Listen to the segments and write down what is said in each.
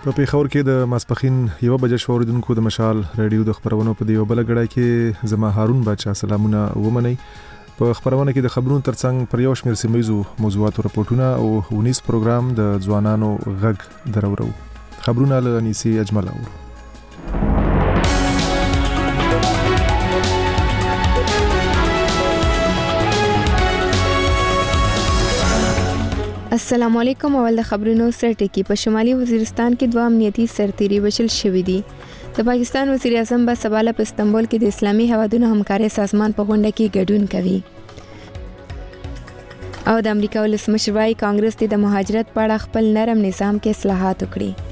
په پیښور کې د ماسپخین 1 بجې شوریدونکو د مشال رادیو د خبرونو په دیو بل غړای کې زما هارون بچا سلامونه ومني. په خبرونه کې د خبرونو ترڅنګ پر یو شمېر سیمایزو موضوعاتو راپورټونه او 19 پروګرام د ځوانانو غږ درورو. خبرونه له انیسي اجمل اورو. السلام علیکم. اول د خبرونو سره ټکی. په شمالي وزیرستان کې 2 امنیتي سرتیري وشل شوې دي. د پاکستان وزیر اعظم به سبا په استنبول کې د اسلامي هیوادونو همکاري سازمان په غونډه کې ګډون کوي. او د امریکا ولسمشر وايي کانګرس د مهاجرت په اړه خپل نرم نظام کې اصلاحات وکړي.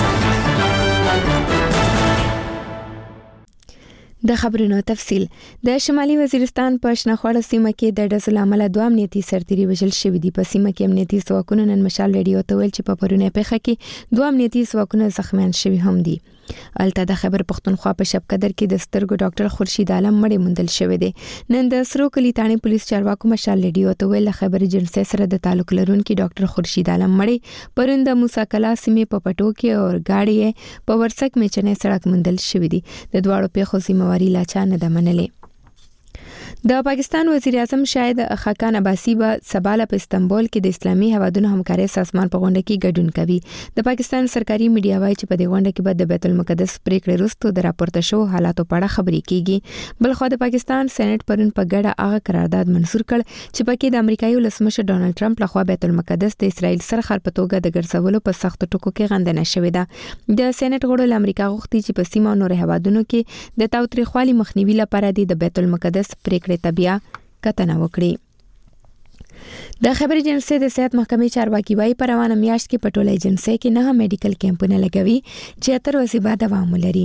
د خبرونو تفصیل. د شمالي وزیرستان په شنخواړه سیمه کې د ډزو لامل 2 امنیتي سرتیري وژل شوي دي. په سیمه کې امنیتي ځواکونو نن مشال رادیو ته ویل چې په پرونه پیښه کې 2 امنیتي ځواکونه زخمیان شوي هم دي. الته د خیبر پختونخوا په شبقدر کې د سترګو ډاکټر خورشید عالم مړی موندل شوی دی. نن د سرو کلی تانی پولیس چارواکو مشال رادیو ته ویل خیبر ایجنسی سره د تعلق لرونکي ډاکټر خورشید عالم مړی پرون د موسی کلا سیمې په پټو کې او گاډي په ورسک میچنې سړک موندل شوی دی. د دواړو پیښو ذمہواری لا چا نه ده منلې. د پاکستان وزیر اعظم شاهد خاقان عباسی به سبا په استنبول کې د اسلامي هیوادونو همکاري سازمان په غونډه کې ګډون کوي. د پاکستان سرکاري میډیا وايي چې په دې غونډه کې به د بیت المقدس پریکړې وروسته د راپورته شو حالاتو په اړه خبرې کیږي. بلخو د پاکستان سېنات پرون په ګډه هغه قرارداد منزور کړ چې پکې د امریکایي ولسمشر ډونالد ټرمپ لخوا بیت المقدس د اسرائیل سرخر په توګه د ګرځولو په سخت ټکو کې غندنه شوې ده. د سېنات غړو له امریکا غوښتي چې په سیمه نور هیوادونو کې د تاوتریخوالي مخنیوي لپاره د بیت المقدس پریکړې تبیا کتنه وکړي. د خیبر ایجنسی د صحت محکمې چارواکي وايي په روانه میاشت کې په ټوله ایجنسی کې 9 میډیکل کیمپونه لګوي چې 7 ورځې بعد دوام ولري.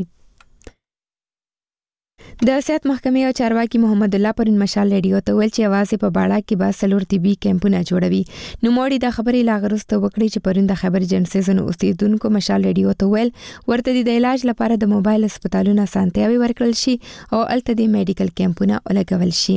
د صحت محکمې او چارواکي محمد الله پرون مشال رادیو ته ویل چې आवाज په باړه کې با سلور طبي کیمپونه جوړوي. نو موړي د خبرې لاغرسته وکړي چې پرون د خیبر ایجنسی زنو اوسیدونکو مشال رادیو ته ویل ورته د علاج لپاره د موبایل هسپتالونو سانتیاوي ورکړل شي او الته د میډیکل کیمپونه ولګول شي.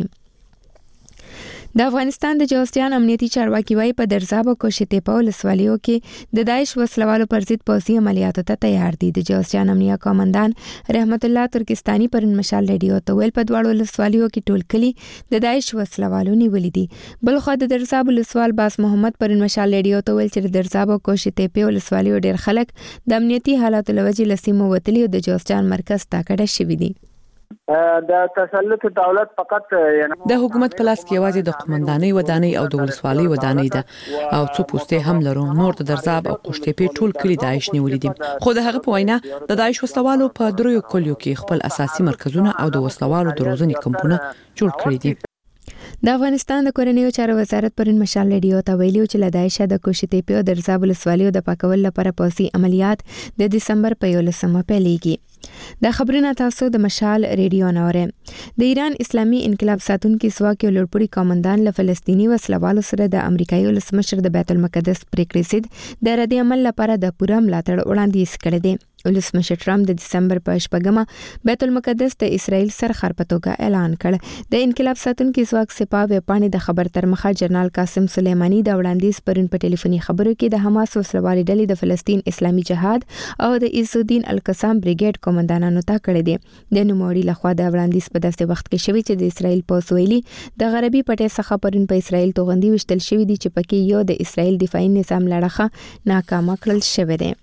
د افغانستان د جوزجان امنیتي چارواکي وايي په درزاب او کوشتېپه ولسوالیو کې د داعش وسلوالو پر ضد پوځي عملیاتو ته تیار دي. د جوزجان امنیه قومندان رحمت الله ترکستاني پرون مشال رادیو ته ویل په دواړو ولسوالیو کې ټول کلی د داعش وسلوالو نیولې دي. بلخو د درزاب ولسوال باس محمد پرون مشال رادیو ته ویل چې د درزاب او کوشتېپه ولسوالیو ډېر خلک د امنیتي حالاتو لوجې لسیمو وتلي او د جوزجان مرکز ته کډه شوي دي. د تسلط دولت فقط د حکومت پلاس کې یوازې د قومندانۍ ودانۍ او د ولسوالۍ ودانۍ ده او څو پوسټې هم لرو. نور د درزاب او قشتېپې ټول کلی داعش نیولې دي. خو د هغه په وینا د داعش وسلوالو په 3 کلیو کې خپل اساسي مرکزونه او د وسلوالو د روزنې کمپونه جوړ کړی دي. د افغانستان د کورنیو چارو وزارت پرون مشال رادیو ته ویلي چې له داعش د کوشتېپه او درزاب ولسوالیو د پاکول لپاره پوځي عملیات د دسمبر په 11مه پیلېږي. د خبرونه تاسو د مشال رادیو نوره. د ایران اسلامي انقلاب ساتونکو ځواک یو لوړپوړي قومندان له فلسطیني وسلوالو سره د امریکایي ولسمشر د بیت المقدس پریکړې ضد د رد عمل لپاره د پوره ملاتړ وړاندیز کړی دی. ولسمشر ټرمپ د دسمبر په 8مه بیت المقدس د اسرائیل سرخر په توګه اعلان کړ. د انقلاب ساتونکو ځواک سپاه وپاڼې د خبر تر مخه جنرال قاسم سلیمانی د وړاندیز پرون په ټلیفوني خبرو کې د حماس وسلوالي ډلې د فلسطین اسلامي جهاد او د عز الدین القسام بریګیډ قومندانانو ته کړی دی. د نوموړي لخوا د وړاندیز په داسې وخت کې شوی چې د اسرائیل پوځ ویلي د غربي پټې څخه پرون په اسرائیل توغندي وشتل شوی دي چې پکې یو د اسرائیل دفاعي نظام لړخه ناکامه کړل شوی دی.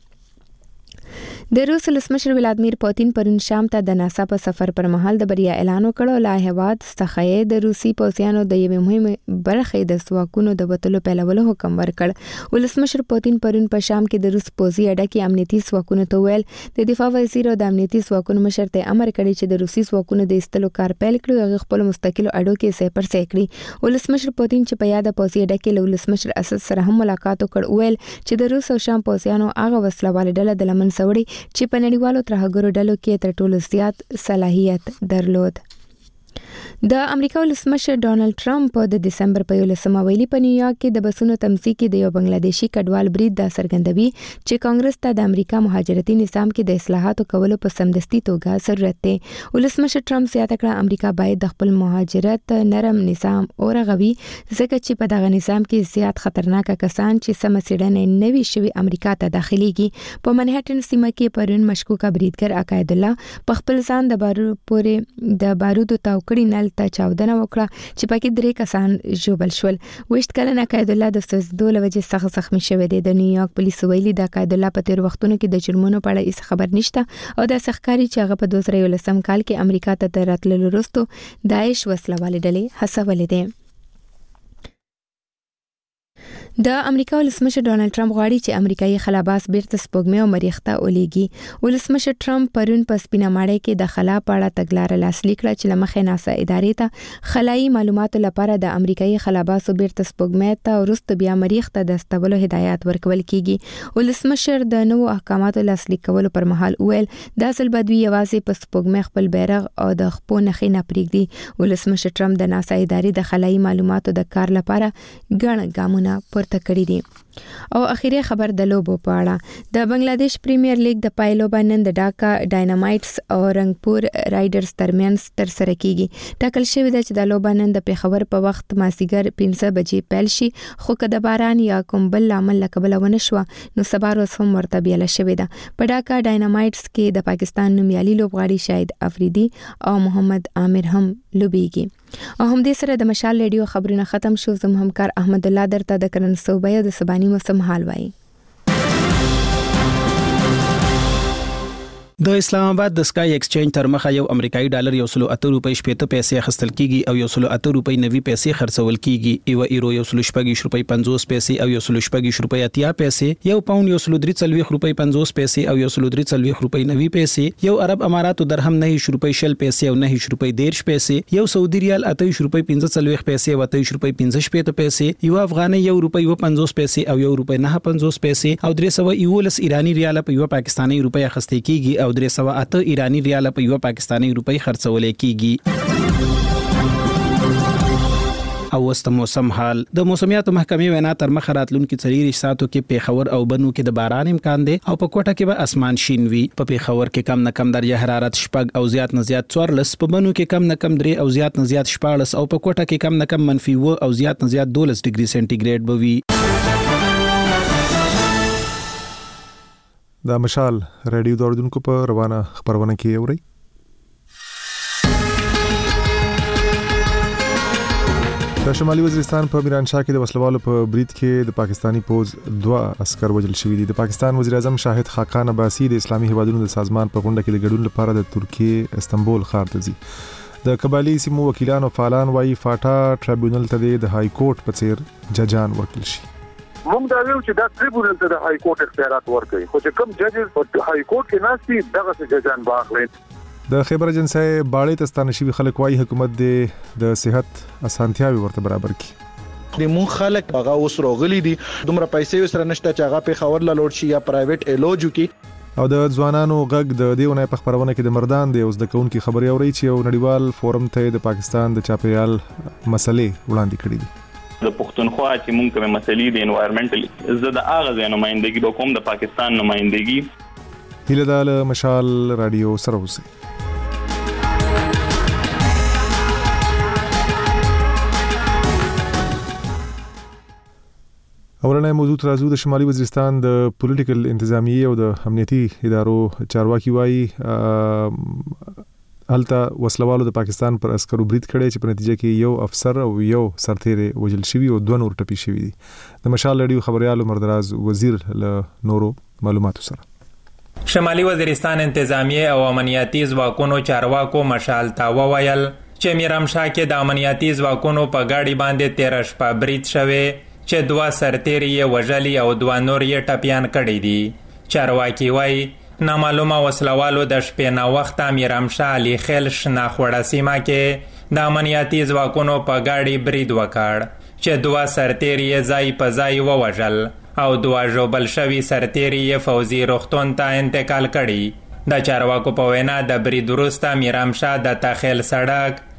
د روس ولسمشر ولادیمیر پوتین پرون شام ته د ناسا په سفر پر مهال د بریا اعلان وکړ. لا هیواد څخه د روسي پوځیانو د یوې مهمه برخې د ځواکونو د وټلو پیلولو حکم ورکړ. ولسمشر پوتین پرون په شام کې د روس پوځي اډه کې امنیتي ځواکونو ته ویل د دفاع وزیر او د امنیتي ځواکونو مشر ته امر کړی چې د روسي ځواکونو د استلو کار پیل کړي او خپل مستقل اډو کې سې پر سې کړي. ولسمشر پوتین چې په یاد پوځي اډه کې له ولسمشر اسد سره هم ملاقات وکړ ویل چې د روس او شام پوځیانو هغه وسلواله ډله د لمن سوړي چې په نړیوالو ترهګرو ډلو کې تر ټولو زیات صلاحیت درلود. د امریکا ولسمشر ډونالد ټرمپ د دسمبر په 11مه ویلي په نیویارک کې د بسونو تمځي کې د یو بنگلاديشي کډوال برید د څرګندوي چې کانګرس ته د امریکا مهاجرتي نظام کې د اصلاحاتو کولو په سمدستي توګه ضرورت دی. ولسمشر ټرمپ زیاته کړه امریکا باید د خپل مهاجرت نرم نظام اورغوي ځکه چې په دغه نظام کې زیات خطرناک کسان چې سم سیډنې نوي شوی امریکا ته داخليږي. په منهټن سیمه کې پرون مشکوکه بریدګر عقاید الله په خپل ځان د بارودو تاوکړی نل ته چاودنه وکړه چې پکې 3 کسان ژوبل شول. وشت کلن عقاید الله د سوزدو لوجه سخت زخمی شوی دی. د نیویارک پولیس ویلي د عقاید الله په تیر وختونو کې د جرمونو په اړه هیڅ خبر نشته او د سخکاری چې هغه په 2013 کال کې امریکا ته راتللو وروسته داعش وسلواله ډلې هڅولې دي. د امریکا ولسمشر ډونالد ټرمپ غواړي چې امریکایي خلاباز بیرته سپوږمۍ او مریخ ته ولېږي. ولسمشر ټرمپ پرون په سپینه ماړی کې د خلا په اړه تګلارې لاسلیک کړه چې لمخې ناسا ادارې ته خلایي معلوماتو لپاره د امریکایي خلاباز بیرته سپوږمۍ ته ورسته بیا مریخ ته د استولو هدایت ورکول کیږي. ولسمشر د نوو احکاماتو لاسلیک کولو پر مهال ویل دا ځل بدوی یوازې په سپوږمۍ خپل بیرغ او د خپو نخې نه پرېږدي. ولسمشر ټرمپ د ناسا ادارې د خلایي معلوماتو د کار لپاره ګڼ ګامونه پورته کړی دي. او اخیری خبر د لوبو په اړه د بنگلاديش پریمیر لیګ د پایلوبا نن د ډاکا ډاینامایټس او رنگپور رایډرز ترمنځ تر سره کیږي. ټاکل شوی دی چې د لوبا نن د پیښور په وخت مازیګر 5 بجې پیل شي خو که د باران یا کوم بل عامل لکبل ونه شو نو سبا ورځ هم ورته بیل شوی ده. په ډاکا ډاینامایټس کې د پاکستان نومیالي لوبغاړي شاهد افریدي او محمد عامر هم لوبيږي. او هم دې سره د مشال ریډیو خبرونه ختم شو. زم همکار احمد الله درته د کرن صوبې د سبانی موسم حال وایي. د اسلام آباد د سکای ایکسچینج تر مخه یو امریکایي ډالر 108 روپۍ 80 پیسې اخیستل کیږي او 108 روپۍ 90 پیسې خرڅول کیږي. یو ایرو 140 روپۍ 50 پیسې او 140 روپۍ 80 پیسې. یو پاوند 143 روپۍ 50 پیسې او 143 روپۍ 90 پیسې. یو عرب اماراتو درهم 9 روپۍ 60 پیسې او 9 روپۍ 10 پیسې. یو سعودي ریال 28 روپۍ 45 پیسې او 28 روپۍ 15 پیسې. یو افغاني 1 روپۍ 50 پیسې او 1 روپۍ 50 پیسې او 311 ایرانی ریال په یو پاکستانی روپۍ اخیستل کیږي او 308 ایرانی ریال په یو پاکستانی روپۍ خرڅول کیږي. او وست موسم حال د موسمیاتو محکمې وینا تر مخ راتلونکو 4 ساعتو کې پیښور او بنو کې د باران امکان دی او په کوټه کې به اسمان شین وي. په پیښور کې کم نه کم درجه حرارت 4 او زیات نه زیات 14. په بنو کې کم نه کم 3 او زیات نه زیات 14 او په کوټه کې کم نه کم -1 او زیات نه زیات 12 ډیګري سنټیګریډ به وي. د مشال ریډیو دوردونکو په روانه خبرونه کې اوري. د شمالي وزیرستان په میرانشاه کې د وسلوالو په برید کې د پاکستانی پوز 2 عسكر وژل شوي دي. د پاکستان وزیر اعظم شاهد خاقان عباسی د اسلامي هیوادونو د سازمان په غونډه کې د ګډون لپاره د ترکیه استنبول ښار ته ځي. د قبایلی سیمو وکیلان او فعالان وايي فاټا ټریبیونل ته د های کورټ په څیر ججان ورکړل شي. موږ دا ویل چې دا ټریبیونل ته د های کورټ اختیارات ورکړي خو چې کوم ججز په های کورټ کې ناسي دغه څه ججان باخلي. د خیبر ایجنسی باړې تستانه شوی خلک وايي حکومت د صحت اسانتیاوي ورته برابر کړي. د مون خلک هغه اوس روغلي دي دومره پیسې وسره نشته چې هغه په خبر لوړ شي یا پرایویټ علاج وکي. او د ځوانانو غږ د دیونه په خبرونه کې د مردان دی اوس د کونکي خبري اوري چې یو نړیوال فورم ته د پاکستان د چاپیریال مسلې وړاندې کړې دي. د پښتونخوا چې مونږ کومه مسلې د انوایرنمنټل زه د اغه نمائندګي به کوم د پاکستان نمائندګي هله د مشال رادیو سره اوسه. اورنه موضوع ترازو د شمالي وزیرستان د پولیټیکل انتظامیه او د امنیتي ادارو چارواکي وایي هلته وسلوالو د پاکستان پر عسکرو برید کړي چې په نتیجه کې یو افسر او یو سرتیر وژل شوی او 2 نور ټپي شوی دي. د مشال ریډیو خبريال مردراز وزیر له نورو معلوماتو سره شمالي وزیرستان انتظامیه او امنیتي ځواکونو چارواکو مشال تا وویل چې میرامشاه کې د امنیتي ځواکونو په گاډي باندې 13 شپه برید شوی چې 2 سرتیر یې وژلي او 2 نور یې ټپيان کړي دي. چارواکي وایي نامعلومه وسلوالو د شپې نه وخته میرامشاه علي خیل شناخوړه سیمه کې د امنیتي ځواکونو په گاډي برید وکړ چې 2 سرتیر یې ځای په ځای ووژل او 2 ژوبل شوي سرتیر یې فوزي روغتون ته انتقال کړي. د چارواکو په وینا د برید وروسته میرامشاه د تخیل سړک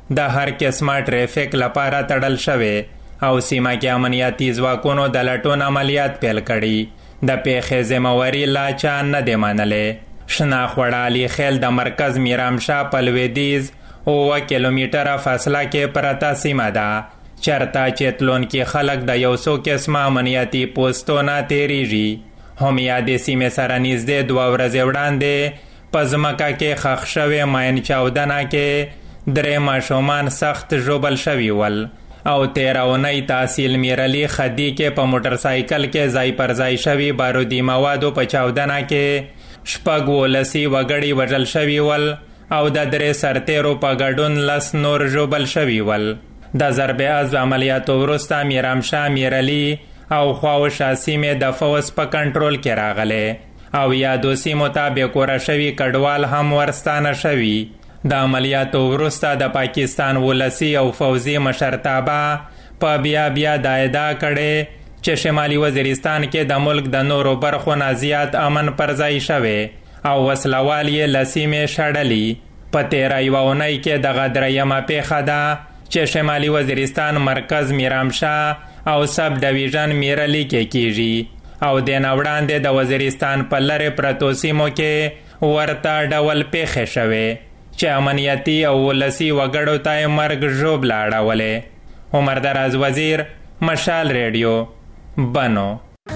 د هر قسمه ټریفیک لپاره تړل شوی او سیمه کې امنیتي ځواکونو د لټون عملیات پیل کړي د پیښې ذمہواري لا چا نه دی منلې شناخوړه علي خیل د مرکز میرامشاه په لویدیځ 9 کیلومتره فاصله کې پرته سیمه ده چرته چې تلونکي خلک د یو څو قسمه امنیتي پوسټو نه تیریږي هم یادې سیمې سره نږدې 2 ورځې وړاندې په ځمکه کې ښخ شوی ماین چاودنه کې 3 ماشومان سخت ژوبل شوي ول او 13 اونۍ تحصیل میرعلي خدي کې په موټر سایکل کې ځای پر ځای شوي بارودي موادو په چاودنه کې 6 وګړي وژل شوي ول او د 3 سرتیرو په ګډون 10 نور ژوبل شوي ول د ضربې عضو عملیاتو وروسته میرامشاه میرعلي او خواوشا سیمې د فوز په کنټرول کې راغلې او یادو سیمو ته بېکوره شوي کډوال هم ورستانه شوي د عملیاتو وروسته د پاکستان ولسی او فوزي مشرتابه په بیا د ادعا کړې چې شمالي وزیرستان کې د ملک د نورو برخو نه زیات امن پر ځای شوی او وسلوال یې له سیمې شړلي په 13 اونۍ کې دغه درېیمه پیښه ده چې شمالي وزیرستان مرکز میرامشاه او سب ډیویژن میرعلي کې کیږي او د نوړاندې د وزیرستان په لری پرتو سیمو کې ورته ډول پیښې شوې چې امنیتي او ولسی وګړو ته مرګ ژوبله اړولې عمر دراز وزیر مشال ریډیو بنو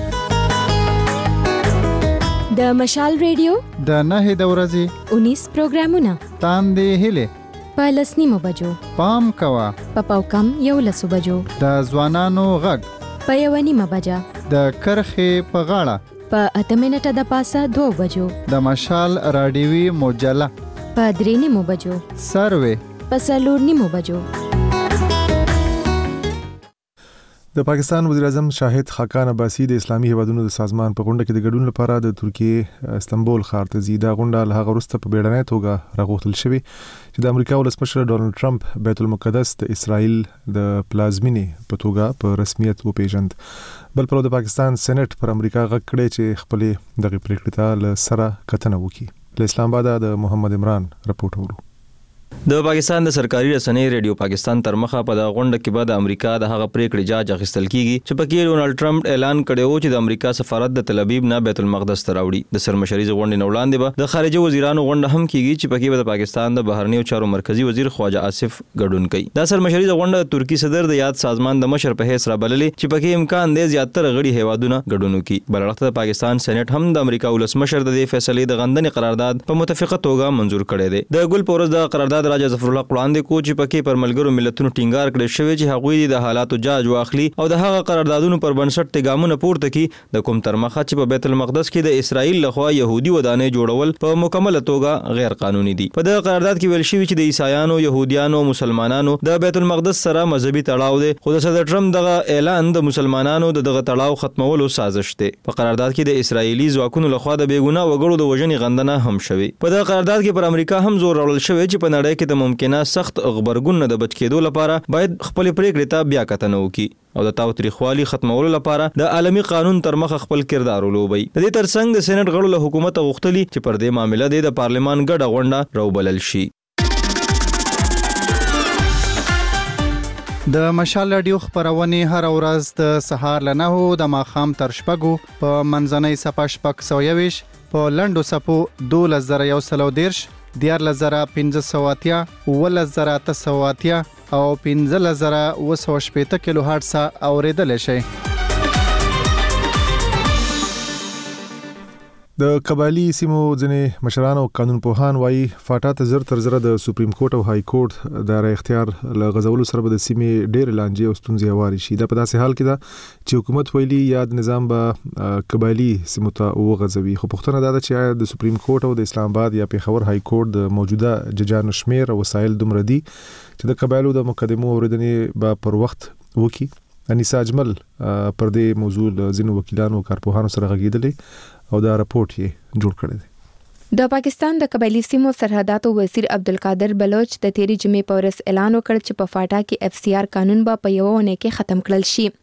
د مشال ریډیو د 9 د ورځې 19 پروګرامونه تاندې هله په لسنیمو بجو پام کوا په پاوکم 11 بجو د ځوانانو غږ په 1:30 بجه د کرخې په غاړه په 8 منټه د پاسه 2 بجو د مشال رادیوي مجله په 3:30 بجو سروي په 4:30 بجو د پاکستان وزیر اعظم شاهد خاقان عباسی د اسلامي هیوادونو د سازمان په غونډه کې د ګډون لپاره د ترکیه استنبول ښار ته ځي دا غونډه له هغه وروسته په بیړنۍ توګه راغوښتل شوې چې د امریکا ولسمشر ډونالد ټرمپ بیت المقدس د اسرائیل د پلازمینې په توګه په رسمیت وپیژند بل پر د پاکستان سېنات پر امریکا غږ کړی چې خپل دغه پریکړې ته له سره کتنه وکړي له اسلام آباد د محمد عمران رپورټ ورو د پاکستان د سرکاري رسنۍ ریډیو پاکستان تر مخه په د غونډه کې بعد امریکا د هغه پریکړې جاج اخیستل کیږي چې پکې ډونالد ټرمپ اعلان کړی و چې د امریکا سفارت د تل ابیب نه بیت المقدس ته راوړي د سرمشري غونډې نه وړاندې به د خارجه وزیرانو غونډه هم کیږي چې پکې د پاکستان د بهرنیو چارو مرکزی وزیر خواجه آصف ګډون کوي دا سرمشري غونډه د ترکی صدر د یاد سازمان د مشر په حیث را بللې چې پکې امکان دی زیاتره غړي هیوادونه ګډون کوي بلړخته د پاکستان سېنات هم د امریکا ولسمشر د دې فیصلې د غندنې قرارداد په متفقه توګه منزور کړی دی د ګل پورز د قرارداد راجا ظفر الله وړاندې کو چې پکې پر ملګرو ملتونو ټینګار کړی شوی چې هغوی د حالاتو جاج واخلي او د هغه قراردادونو پر بنسټ تګامونه پورته کړي د کوم تر مخه چې په بیت المقدس کې د اسرائیل لخوا يهودي ودانې جوړول په مکمله توګه غیر قانوني دي په دغه قرارداد کې ویل شوی چې د عیسایانو يهوديانو مسلمانانو د بیت المقدس سره مذهبي تړاو دی خو د صدر ټرمپ دغه اعلان د مسلمانانو دغه تړاو ختمولو سازش دی په قرارداد کې د اسرائیلي ځواکونو لخوا د بیګناه وګړو د وژنې غندنه هم شوی په دغه قرارداد کې پر امریکا هم زور راوړل شوی چې په نړۍ کې د ممکنه سخت خبرګون د بچ کېدو لپاره باید خپل پریکړې ته بیا کتنه وکړي او د تاوتریخوالي ختمولو لپاره د عالمي قانون تر مخه خپل کردار ولوبي د دې ترڅنګ د سېنات غړو له حکومت غوښتلي چې پر دې معاملې د پارلمان ګډه غونډه راوبلل شي د مشال رادیو خبرونه هر ورځ د سهار له 9 د ماښام تر 6 په منځنۍ صفه 6:20 په لندو صفو 2110 14580 11880 او 15080 کیلو هرتز اوریدل شي د قبایلی سیمو ځنې مشران او قانون پوهان وایي فاټا ته زر تر زره د سپریم کورټ او های کورټ د رای اختیار له غزولو سره به د سیمې ډېر لانجې او ستونزې هواري شي دا په داسې حال کې ده چې حکومت ویلي یاد نظام به قبایلی سیمو ته وغځوي خو پوښتنه دا ده چې د سپریم کورټ او د اسلام آباد یا پیښور های کورټ د موجوده ججانو شمیر او وسایل دومره دي چې د قبایلو د مقدمو اوریدنې به پر وخت وکي انیسا اجمل پر دې موضوع ځینو وکیلانو او کارپوهانو سره غږیدلې او دا راپورټ یې جوړ کړی دی د پاکستان د قبایلی سیمو سرحداتو وزیر عبدالقادر بلوچ د تیری جمعې په ورځ اعلان وکړ چې په فاټا کې اف سی آر قانون به په یو ونه کې ختم کړل شي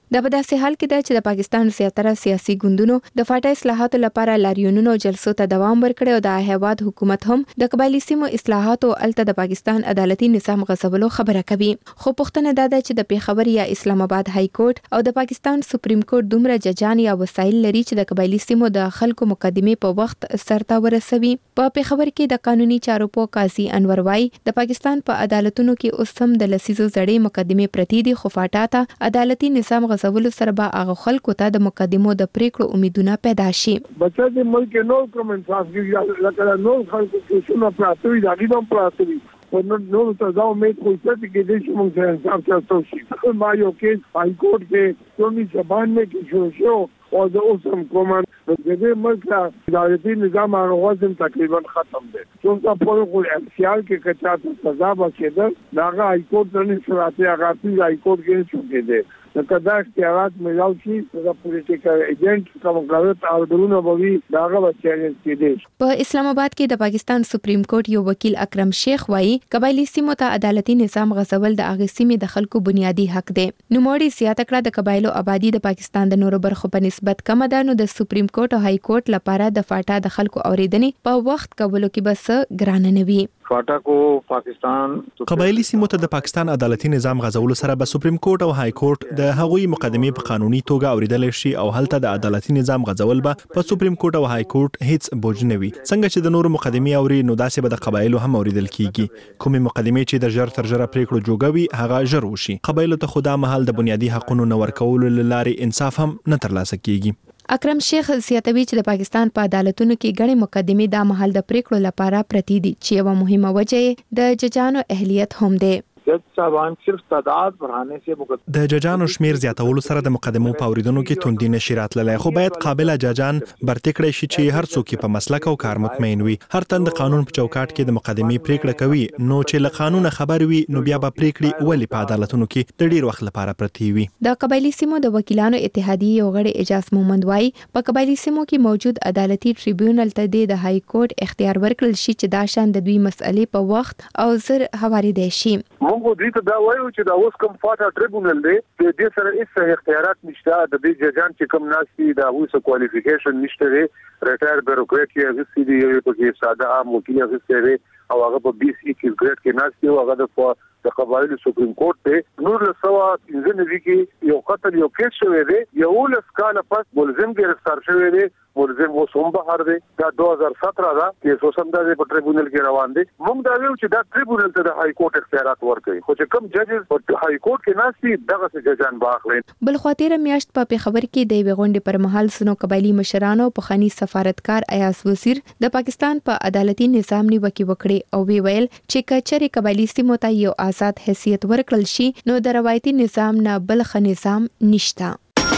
د په داسې حال کې ده چې د پاکستان زیاتره سیاسي ګوندونو د فاټا اصلاحاتو لپاره لاریونونو جلسو ته دوام ورکړی او د هیواد حکومت هم د قبایلی سیمو اصلاحاتو الته د پاکستان عدالتي نظام غصبولو خبره کوي. خو پوښتنه دا ده چې د پیښور یا اسلام آباد های کورټ او د پاکستان سپریم کورټ دومره ججان یا وسایل لري چې د قبایلی سیمو د خلکو مقدمه په وخت سرته ورسوي. په پیښور کې د قانوني چارو په قاضي انور وای د پاکستان په عدالتونو کې اوس هم د لسیزو زړې مقدمه پرتی دي، خو فاټا ته عدالتي نظام غصبولو سره به هغه خلکو ته د مقدمو د پریکړو امیدونه پیدا شي. بچا د ملک نو کوم انصاف کیږي لکه نو خلکو کې څونه پراتوي دا غیدم پراتوي نو ته دا امید کوي چې د دې موږ ته انصاف چاته شي. ما یو کیس های کورټ کې ټولني زبان میں کې شو او د اوسم کومن د دې ملک عدالتي نظام هغه تقریبا ختم دی. څنګه په خپل اختیار کې کچا ته سزا ورکړي دا های کورټ نه شراته هغه های کورټ کې شو کېده. لکه دا اختیارات ملاو شي د پولیټیکل ایجنټ کوم غلط اورونه بوي داغه بچیږي کېدي. په اسلام آباد کې د پاکستان سپریم کورټ یو وکیل اکرم شیخ وایي قبایلی سیمو ته عدالتي نظام غصبول د هغه سیمې د خلکو بنیادی حق دی. نو موړي زیاته کړه د قبایلو آبادی د پاکستان د نورو برخو په نسبت کم ده، نو د سپریم کورټ او های کورټ لپاره د فاټا د خلکو اوریدنې په وخت کولو کې بس ګران نه وي. فاټا کو پاکستان قبایلی سیمو ته د پاکستان عدالتي نظام غځولو سره به سپریم کورټ او های کورټ د هغوی مقدمه په قانوني توګه اوریدل شي او هلته د عدالتي نظام غځول به په سپریم کورټ او های کورټ هیڅ بوج نه وي. څنګه چې د نورو مقدمه اوري نو داسې به د قبایلو هم اوریدل کیږي. کومه مقدمه چې د ژر تر ژره پریکړو جوګوي هغه ژر وشي. قبایلو ته خدا مهال د بنیادی حقوقو نور کولو لارې انصاف هم نه ترلاسه کیږي. اکرم شیخ زیاتوي چې د پاکستان په عدالتونو کې غړي مقدمه د محل د پریکړو لپاره پرتی دي چې یو مهمه وجه د ججانو اهلیت هم ده. جج صاحبان صرف تعداد بڑھانے سے د ججانو شمیر زیاتولو سره د مقدمو په اوریدونکو کې توندي نشي راتللی، خو باید قابل ججان برته کړی شي چې هر څوک په مسلک او کار مطمئن وي. هر تند قانون په چوکاټ کې د مقدمې پریکړه کوي، نو چې له قانون خبر وي نو بیا به پریکړې ولې په عدالتونو کې د ډیر وخت لپاره پرتی وي. د قبایلی سیمو د وکیلانو اتحادیه یو غړي اجاز مومند وای په قبایلی سیمو کې موجود عدالتي ټریبیونل ته د های کورټ اختیار ورکړل شي چې دا شان د دوی مسئلې په وخت او زر حواله دي شي. موږ دې ته دا وایو چې دا اوس کوم فاټا ټریبیونل دی د دې سره هیڅ اختیارات نشته. د دې ججان چې کوم ناسي دا اوس کوالیفیکیشن نشته دی، ریټایر بیوروکرات یې غوښتي دی یو په ساده عام وکیل غوښتي دی او هغه په 20 ګریډ کې ناسي او هغه د قبایلی سپریم کورټ ته نور له سوا انځنوي کې یو قتل یو کیس شوی دی، یو لس کاله پس ملزم گرفتار شوی دی. ملزم اوس هم بهر دی. دا 2017 دا کیس اوس هم د ټریبیونل کې روان دی. موږ دا ویل چې دا ټریبیونل ته د های کورټ اختیارات ورکړي، خو چې کوم ججز په های کورټ کې ناسي دغه ججان باخلي. بل خاطر میاشت په پیښور کې د غونډې پر مهال سنو قبایلی مشرانو په خاني سفارتکار ایاز وزیر د پاکستان په عدالتي نظام نیوکه وکړي او وی ویل چې کچري قبایلی سیمو ته یو آزاد حیثیت ورکړل شي نو د روایتي نظام نه بل خ نظام نشته.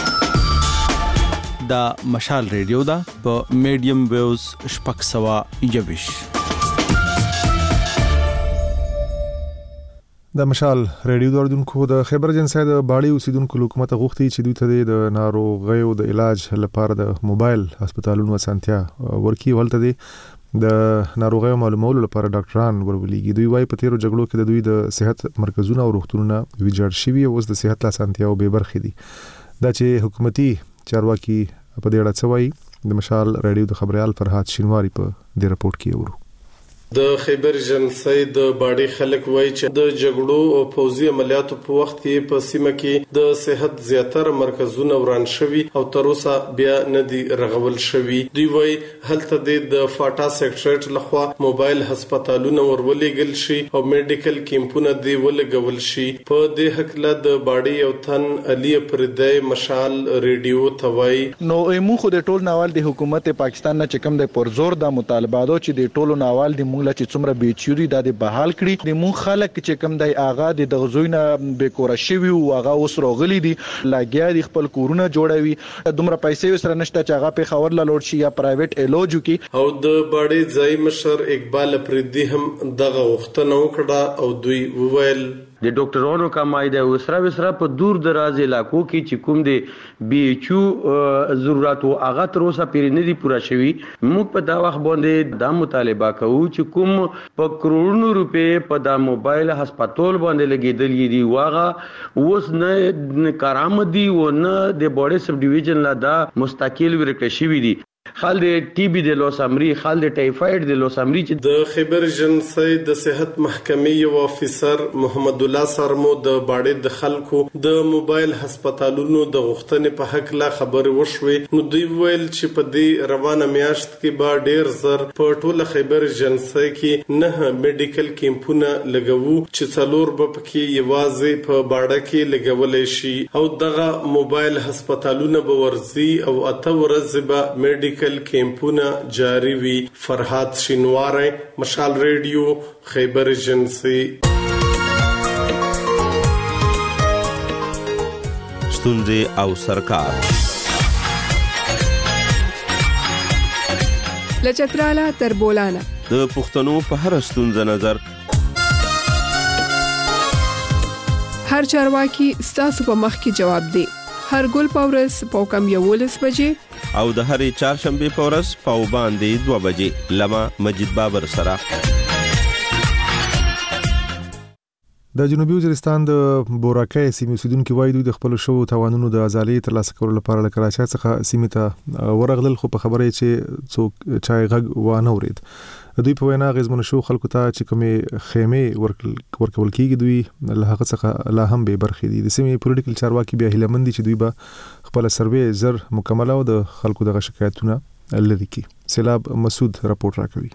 دا مشال ریډیو دا په میډیم ویوز شپږ سوا یوش. د مشال ریډیو دوردونکو د خیبر جنسای د باړی اوسیدونکو حکومت غوښتي چې دوی ته د ناروغیو د علاج لپاره د موبایل هسپتالونو اسانتیا ورکړي. ولته دي د ناروغیو معلومولو لپاره ډاکټران ورولېږي. دوی وايي په تیرو جګړو کې د دوی د صحت مرکزونه او روغتونونه ویجاړ شوي او اوس د صحت اسانتیاو به برخې دي. دا چې حکومتي چارواکي په دې اړه څه وایي د مشال ریډیو د خبريال فرحات شینواری په دې رپورت کې اورو. د خیبر جنسای د باډي خلک وایي چې د جګړو او پوځي عملیاتو په وخت کې په سیمه کې د صحت زیاتره مرکزونه وران شوي او تر اوسه بیا نه دي رغول شوي. دوی وایي هلته د فاټا سیکټریټ لخوا موبایل هسپتالونه ورولېږل شي او میډیکل کیمپونه دی ولګول شي. په دې حق له د باډي یو تن علي پردای مشال ریډیو توای نو موږ خو د ټول ناوال د حکومت پاکستان نه چکم د پرزور د مطالباتو چې د ټولو ناوال د موږ چې څومره بیچوري د بحال کړي د مون خلک چې کم د اغا د غزوینه به کور شوی او اغا اوس راغلي دي لاګیا د خپل کورونه جوړوي دومره پیسې سره نشته چې اغا په خبر لا لوړ شي یا پرایویټ الوجو کی او د باډي ځای مشر اقبال پردي هم دغه وختنه وکړه او دوی وویل د ډاکټرانو کمای دی او سره په دور دراز علاقو کې چې کوم دی بي ایچ او ضرورت او هغه تر اوسه پرې نه دی پوره شوی. موږ په دا وخت باندې دا مطالبه کوو چې کوم په کروڑونو روپے په دا موبایل هسپتال باندې لګیدل دي واغه اوس نه کارآمد دي او نه د بوډي سب ډیویژن لا دا مستقل ورکړی شوی دي. خال د ټي بي د لوسامري خال د ټایفاید د لوسامري چې د خیبر جنسي د صحت محکمې یو افیسر محمد الله سرمو د باډې د خلکو د موبایل هسپتالونو د غوښتنې په حق لا خبر وشوي. نو دوی ویل چې په دې روانه میاشت کې با ډیر زر په ټوله خیبر جنسي کې نه میډیکل کیمپونه لګوو چې څلور به پکې یوازې په باډه کې لګولې شي او دغه موبایل هسپتالونه به ورزي او اته ورځې به میډیکل کیمپونه جاری وی. فرحات شینواره، مشال ریډیو، خیبر جنسي. ستونزې او سرکار لچتراله تر بولانا د پښتنو په هر ستونزه نظر هر چارواکي ستاسو په مخ کې جواب دی. هر ګل پاورس په کم 11 بجې او د هرې چهارشنبه په ورځ په باندې 2 بجې لمه مجید بابر سره. د جنوبي وزیرستان د بوراکای سیمې اوسیدونکو وایي دوی د خپل شو توانونو د ازالي ترلاسه کولو لپاره له کراچۍ څخه سیمې ته ورغلل، خو په خبره چې څوک چای غږ وانه ورید. دوی په وینا غزمن شو خلکو ته چې کومې خیمه ورکول کیږي دوی له هغه څخه لا هم به برخې دي. د سیمې پولیټیکل چارواکي بیا هیلمندي چې دوی به خپل سروې زر مکمل او د خلکو د شکایتونه لری کی. سیلاب مسعود رپورټ راکوي.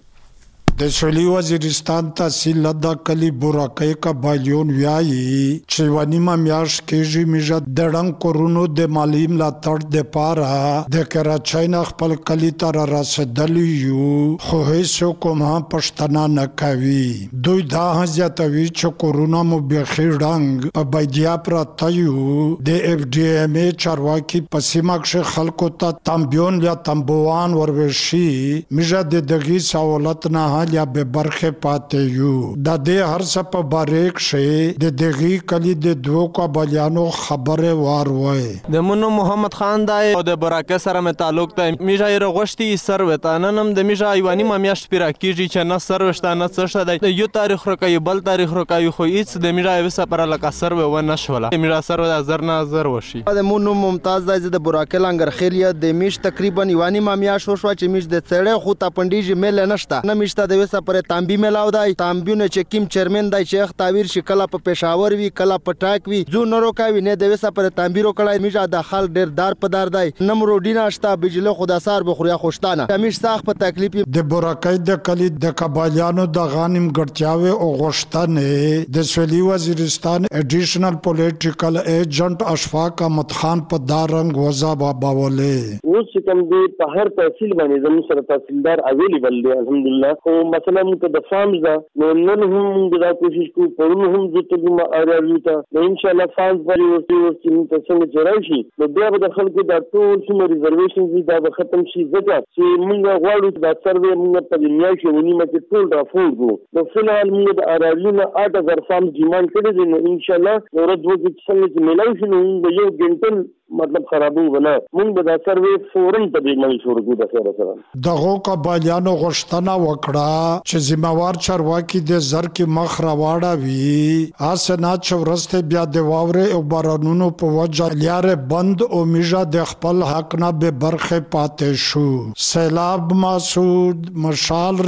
د سویلي وزیرستان تحصیل لدا کلی بوراکای کا بایون ویایي چې ونیمه میاش کېږي میجا دړنګ کورونو د مالیم لا تړ د پاره د کراچۍ نه خپل کلی تر رسیدلی یو خو هیڅ کومه پښتنه نه کوي. دوی دا ځاتوي چې کورونه مو بخي ډنګ په بایدیا پراتایو د اف ډي ام ای چارواکي پسیماکش خلکو ته تامبیون یا تامبوان وروشي میجا د دغی سہولت نه یا به برخه پاتې یو. د دې هر څه په باریک شي د دغی کلی د دوه قبایلانو خبره وار وای. د منو محمد خان دای او د براکه سره مې تعلق ته میجا یې غوښتي سر وتاننم د میجا ایوانی مامیاش پیرا کیږي چې نه سر وشتانه څه د یو تاریخ رکای بل تاریخ رکای خو هیڅ د میجا وسه پر لکه سر و نه شوله. میجا سر د زر نه زر وشي. د منو ممتاز دای د براکه لنګر خیریه د میش تقریبا ایوانی مامیاش شو چې میش د څړې خو ته پندیج مل نشته نه میشته د وسه پر تانبی ملاو دای تانبیونه چې کیم چیرمن دای شیخ تعبیر شکلا په پېښور وی کلا پټاک وی زو نورو کاوی نه د وسه پر تانبیرو کړای میجا د خال ډیر دار پدار دای نمرو ډینا شتا بجله خدا سار بخوریا خوشتانه کمیش ساخ په تکلیف د بوراکای د کلی د قبایلانو د غانم ګټیاوي او غشتنه د سویلي وزیرستان اډیشنل پولیټیکل ایجنټ اشفاق احمد خان په دارنګ وزا باولې اوس کوم دی په هر تحصیل باندې زموږ سره تحصیلدار اویلیبل دی الحمدلله. خو مثلا د فارمز دا نن هم دا کوشش کوو پرون هم د تلما اړیو ته ان شاء الله فارمز باندې ورته څنګه څنګه راشي نو بیا به د خلکو د ټول څومره ریزرویشنز دا به ختم شي ځکه چې موږ غواړو دا سروې موږ په دنیا کې ونیمه کې ټول رافور کو نو فلحال موږ د اړیو نه 8000 فارمز ډیماند کړی دي نو ان شاء الله ورځ وګړي څنګه چې ملای شي نو یو ګنټل مطلب خرابو بنا موږ به دا سروې فورن تبلیغ شروع کوو د خیر سره. دغه قبایلانو غشتنه وکړه چې ذمہوار چارواکي د زر کې مخ راواړه وی اسنه چورسته بیا د واوره او بارانونو په وجه لاره بند او میجا د خپل حق نه به برخه پاتې شو. سیلاب مسعود، مشال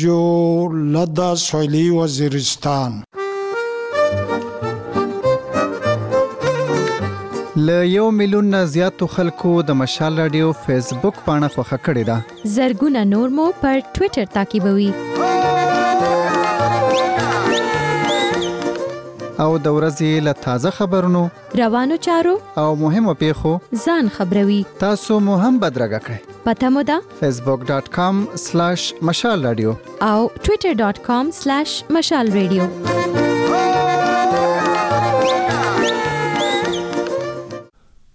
ریډیو، لدا سویلي وزیرستان. ل 1 میلیون نه زیاتو خلکو د مشال رادیو فیسبوک پاڼه خوښه کړې ده. زرګونه نور مو پر ټوئیټر تعقیبوي. او د ورځې له تازه خبرونو، روانو چارو او مهمو پیښو ځان خبروي. تاسو مو هم بدرګه کړئ. پته مو ده facebook.com/مشال رادیو او twitter.com/مشال رادیو.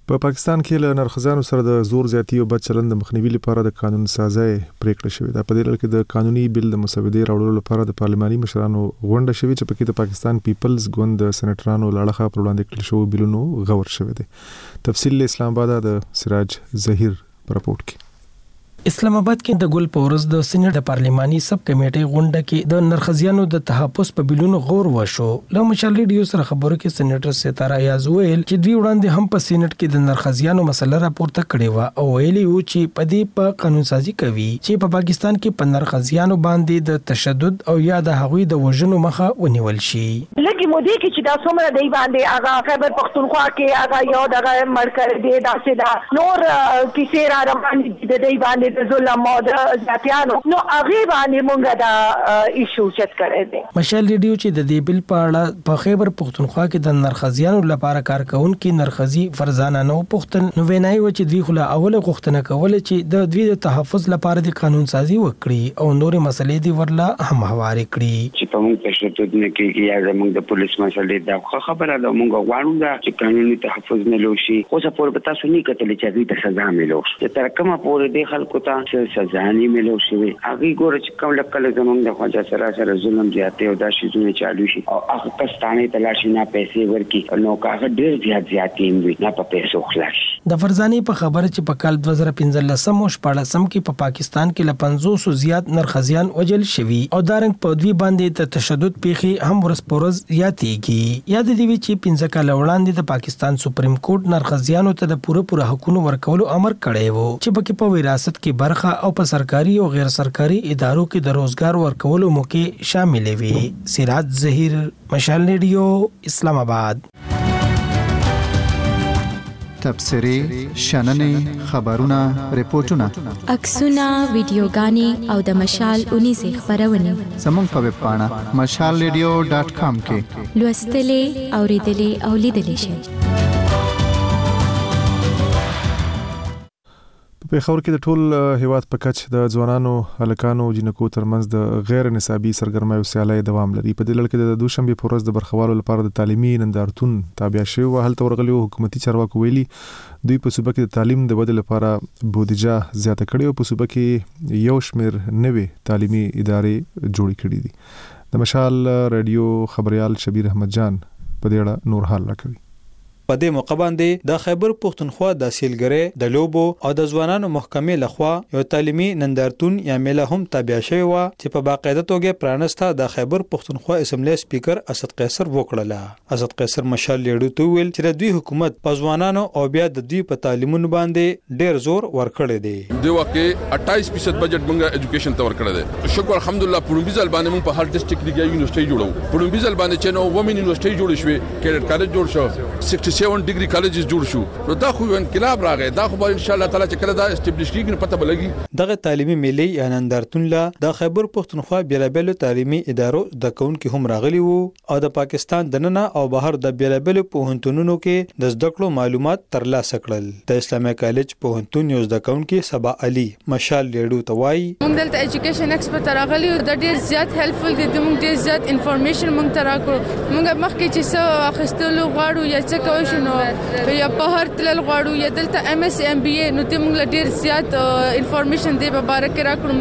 په پاکستان کې له نرخزانو سره د زور زیاتی او بد چلند د مخنیوي لپاره د قانون سازي پریکړه شوې ده. په دې لړ کې د قانوني بل د مسودې راوړلو لپاره د پارلماني مشرانو غونډه شوې چې پکې د پاکستان پیپلز ګوند د سېنیټرانو لړخه پر وړاندې کړل شوی بلونو غور شوی دی. تفصیل اسلام آباد د سراج ظهیر پر راپورټ کې. اسلام آباد کې د ګل پورس د سېنات د پارلماني سب کمیټې غونډه کې د نرخزیانو د تحفظ په بلونو غور وشو. له مشال ریډیو سره خبرو کې سېنیټر ستاره ایاز ویل چې دوی وړاندې هم په سېنات کې د نرخزیانو مسله راپورته کړې و او ویلي و چې په دې په قانون سازي کوي چې په پاکستان کې په نرخزیانو باندې د تشدد او یا د هغوی د وژنو مخه ونیول شي. لکه مودي کې چې دا څومره دی باندې هغه خیبر پختونخوا کې هغه یو دغه مرکز دی داسې دا نور کیسې را روان دي د دی باندې د ظلم او د ځاتیانو نو هغه باندې مونږه دا ایشو چت کړی دی. مشال ریډیو چې د دې بل په اړه په خیبر پختونخوا کې د نرخزیانو لپاره کارکونکو نرخزي فرزانه نو پختن نو وینای و چې دوی خله اوله غوښتنه کوله چې د دوی د تحفظ لپاره د قانون سازي وکړي او نور مسلې دی ورلا هم حواله کړي چې په موږ تشدد نه کېږي یا زموږ د پولیس مسلې دا خبره ده موږ غواړو دا چې قانوني تحفظ ملو شي خو څه پور به تاسو نه کتل چې دوی ته سزا ملو شي تر کومه پورې د خلکو ته سزا نه ملو شي هغه ګوره چې کوم لکه زموږ د خواجه سره ظلم زیاته او دا شي زونه چالو شي او هغه کستانه تلاشي نه پیسې ورکی نو هغه ډیر زیاتې وي نه په پیسو خلاص. د فرزاني په خبره چې په کال 2015 او 14 کې په پاکستان کې ل 500 زیات نرخزیان وجل شوي او دارنګ په دوی باندې د تشدد پیخي هم ورسپورز یاتېږي. یاد دی چې 15 کال وړاندې د پاکستان سپریم کورټ نرخزیانو ته د پوره حقوقو ورکولو امر کړی وو چې پکې په وراثت کې برخه او په سرکاري او غیر سرکاري ادارو کې د روزګار ورکولو موقع شامل وي. سراج ظهیر مشال ریډیو اسلام آباد. تبصری شننې خبرونه ریپورتونه عکسونه ویډیوګانې او د مشال 19 خبرونه زموږ په ویب پاڼه mashalradio.com کې لوستلې اوریدلې او لیدلې شئ. په خبر کې د ټول هیواد په کچ د ځوانانو هلکانو جنکو ترمنځ د غیر نصابي سرګرمیو سیالي دوام لري. په دې لړ کې د دوشنبه په ورځ د برخوالو لپاره د تعلیمي نندارتون تابع شوی و. هلته ورغلي حکومتي چارواکو ویلي دوی په صوبه کې د تعلیم د ودې لپاره بودیجه زیاته کړې او په صوبه کې یو شمېر نوې تعلیمي ادارې جوړې کړې دي. د مشال رادیو خبريال شبیر احمد جان په دې اړه نور حال راکوي. په دې موقع باندې د خیبر پختونخوا د سیلګری د لوبو او د ځوانانو محکمې لخوا یو تعلیمي نندارتون یا میله هم تابع شوی و چې په باقاعده توګه پرانسته د خیبر پختونخوا اسمبلی سپیکر اسد قیصر وکړه. اسد قیصر مشال لیډو ته ویل چې د دوی حکومت په ځوانانو او بیا د دوی په تعلیمونو باندې ډیر زور ورکړی دی. د واقع 28% بجټ موږ ایجوکیشن ته ورکړی دی. شکر الحمدلله پړومبي ځل باندې موږ په هر ډیسټریکټ کې یونیورسيټي جوړو. پړومبي ځل باندې چې نو وومن یونیورسيټي جوړ شوې کیډټ کالج جوړ شو 7 ډیګري کالجز جوړ شو. نو دا خو انقلاب راغی. دا خو ان شاء الله تعالی چې کله دا اسټابلیش کیږي پته بلګي. دغه تعلیمي میلې یا نندارتون لا د خیبر پختونخوا بیلابل تعلیمي ادارو د کونکو هم راغلي وو او د پاکستان دننه او بهر د بیلابل پوهنتونونو کې د زده کړو معلومات ترلاسه کړل. د اسلامي کالج پوهنتون یو زده کونکو سبا علي مشال لیډو توای موږ دلته ایجوکیشن ایکسپرت راغلي او د ډیر زیات هیلپفل دي. موږ ډیر زیات انفارمیشن موږ ته راکړو. موږ مخکې چې څه اخیستلو غواړو یا څه کوو شنو یا په هر تل غواړو یا دلته ام اس ام بي اي نو ته موږ ډیر زیات انفارمیشن دی په اړه کې راکړو.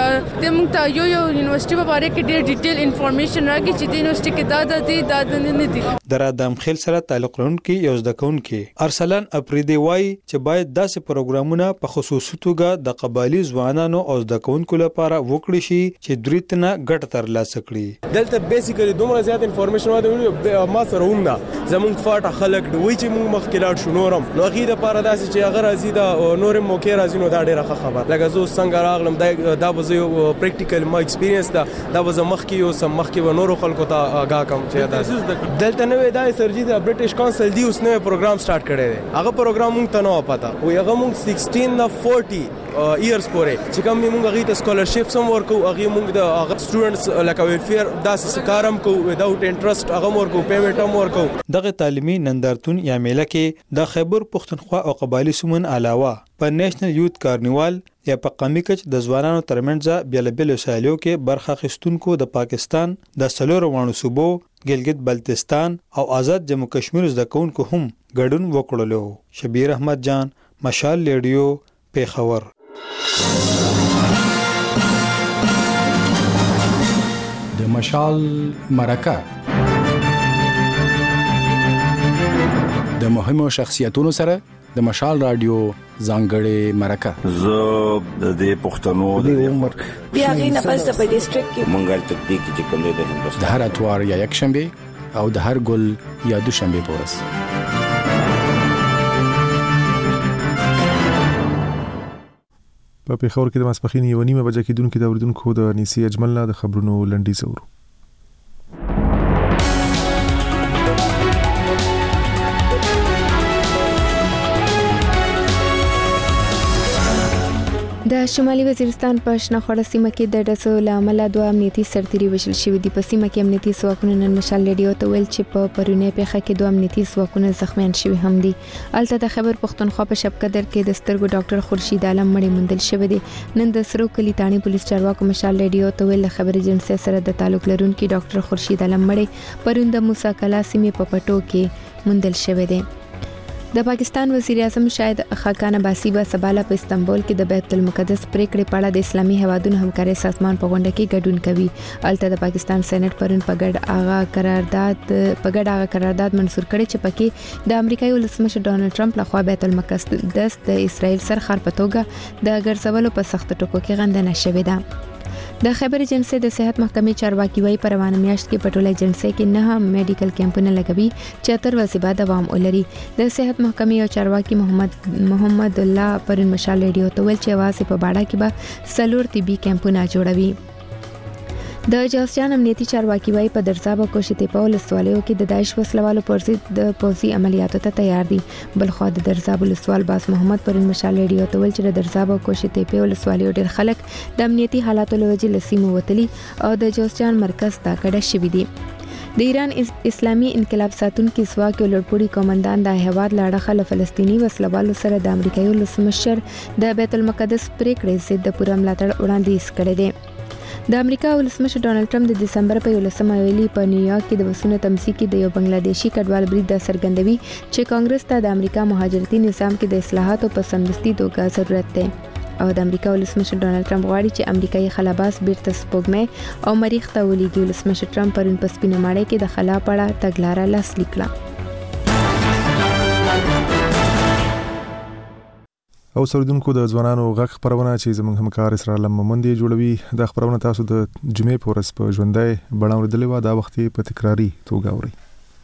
موږ ته یو یونیورسيټي په اړه کې ډیر ډیټیل انفارمیشن راکړي چې د یونیورسيټي کې دا نه دي. در ادم خیل سره تعلق لرونکي یو زده کوونکي ارسلان اپریدي وای چې باید داسې پروګرامونه په خصوصي توګه د قبایلی ځوانانو او زده کوونکو لپاره وکړي شي چې دوی تنه ګټه ترلاسه کړي. دلته بیسیکلی دومره زیات انفارمیشن واده ما سره ومنه زمونږ فاټه خلک دوی چې موږ مخکلات شو نورم نو غیر لپاره داسې چې هغه راځي دا نورم موقع راځي نو دا ډیره خبره لکه زه څنګه راغلم دا به یو پریکټیکل ما ایکسپیرینس دا به مخکې یو سم مخکې و نورو خلکو ته آگاه کوم چې دا دلته نو دا سرجی د برټش کونسل دی اوس نو پروګرام سٹارټ کړی دی. هغه پروګرام مونږ ته نو پتا او هغه مونږ 16 نه 40 ایئرز پورې چې کوم موږ غوښتل ته سکالرشپ سم ورکو هغه موږ د هغه سټوډنټس لکه ویلفیر داسې کارم کو وداوت انټرست هغه ورکو پیمنټ هم ورکو. دغه تعلیمي نندارتون یا میله کې د خیبر پختونخوا او قبایلی سمون علاوه په نېشنل یوت کارنیوال یا په قومي کچ د ځوانانو ترمنځ بیلابل وسایلو کې برخه اخیستونکو د پاکستان د 4 صوبو ګلګت بلتستان او آزاد جمهور کشمیر زده کوونکو هم ګډون وکړلو. شبیر احمد جان، مشال ریډیو، پیښور. د مشال مرکه د مهمو شخصیتونو سره د مشال رادیو ځانګړې مرکه. زه د دې پښتنو د عمر بیا غینه پس په ډیسټریکټ کې مونږه تدقیق چې کوم دی د هر اتوار یا یک شنبه او د هر ګل یا دوشنبه پورس. په پیښور کې د ماسپخین 1:30 بجې کېدونکو د اوریدونکو د انیسي اجمل نه د خبرونو لنډیز اورو. د شمالي وزیرستان په شنخوړه سیمه کې د ډزو له امله دوه امنیتي سرتیري وژل شوي دي. په سیمه کې امنیتي ځواکونو نن مشال ریډیو ته ویل چې په پرونی پیښه کې دوه امنیتي ځواکونه زخمیان شوي هم دي. الته د خیبر پښتونخوا په شب قدر کې د سترګو ډاکټر خورشید عالم مړی موندل شوی دی. نن د سرو کلی تانی پولیس چارواکو مشال ریډیو ته ویل خبر ایجنسی سره د تعلق لرونکي ډاکټر خورشید عالم مړی پرون د موسی کلا سیمې په پټو کې موندل شوی دی. د پاکستان وزیر اعظم شاهد خاقان عباسی به سباله په استنبول کې د بیت المقدس پریکړې په اړه د اسلامي هیوادونو همکارۍ سازمان په غونډه کې ګډون کوي. الته د پاکستان سېنات پرون په ګډ هغه قرارداد منسور کړي چې پکې د امریکایي ولسمشر ډونالد ټرمپ لخوا بیت المقدس د اسرائیل سرخر په توګه د ګرځولو په سخت ټکو کې غندنه شوې ده. د خیبر ایجنسی د صحت محکمې چارواکي وايي په روانه میاشت کې پټوله ایجنسی کې 9 میډیکل کیمپونه لګوي چې 8 ورځې بعد دوام ولري. د صحت محکمې او چارواکي محمد الله پرون مشال ریډیو ته ویل چې واسه په باډا کې به 4 طبي کیمپونه جوړوي. د جوزجان امنیتي چارواکي وايي په درزاب او کوشتېپه ولسوالیو کې د داعش وسلوالو پر ضد د پوځي عملیاتو ته تیار دي. بلخو د درزاب ولسوال باز محمد پرون مشال ریډیو ته ویل چې د درزاب او کوشتېپه ولسوالیو ډېر خلک د امنیتي حالاتو له وجې لسیمو وتلي او د جوزجان مرکز ته کډه شوي دي. د ایران اسلامي انقلاب ساتونکي ځواک او لوړپوړي قومندان د هیواد لاړه له فلسطیني وسلوالو سره د امریکایي ولسمشر د بیت المقدس پریکړې ضد د پوره ملاتړ وړاندیز کړی دی. د امریکا ولسمشر ډونالد ټرمپ د دسمبر په 11 ویلي په نیویارک کې د وسونو تمسیک د یو بنگلاديشي کډوال برید د څرګندوي چې کانګرس ته د امریکا مهاجرتي نظام کې د اصلاحاتو په سمدستي توګه ضرورت دی. او د امریکا ولسمشر ډونالد ټرمپ غواړي چې امریکایي خلباس بیرته سپوږمۍ او مریخ ته ولېږي. ولسمشر ټرمپ پرون په سپینه ماڼۍ کې د خلا پړه تګلاره لاسلیک کړه. او سردونکو د ځوانانو غږ خبرونه چې زموږ همکار اسرائیل مومند جوړوي د خبرونه تاسو د جمعې په ورځ په ژوندۍ بڼه اوریدلې و. دا وخت په تکراری توګه اوري.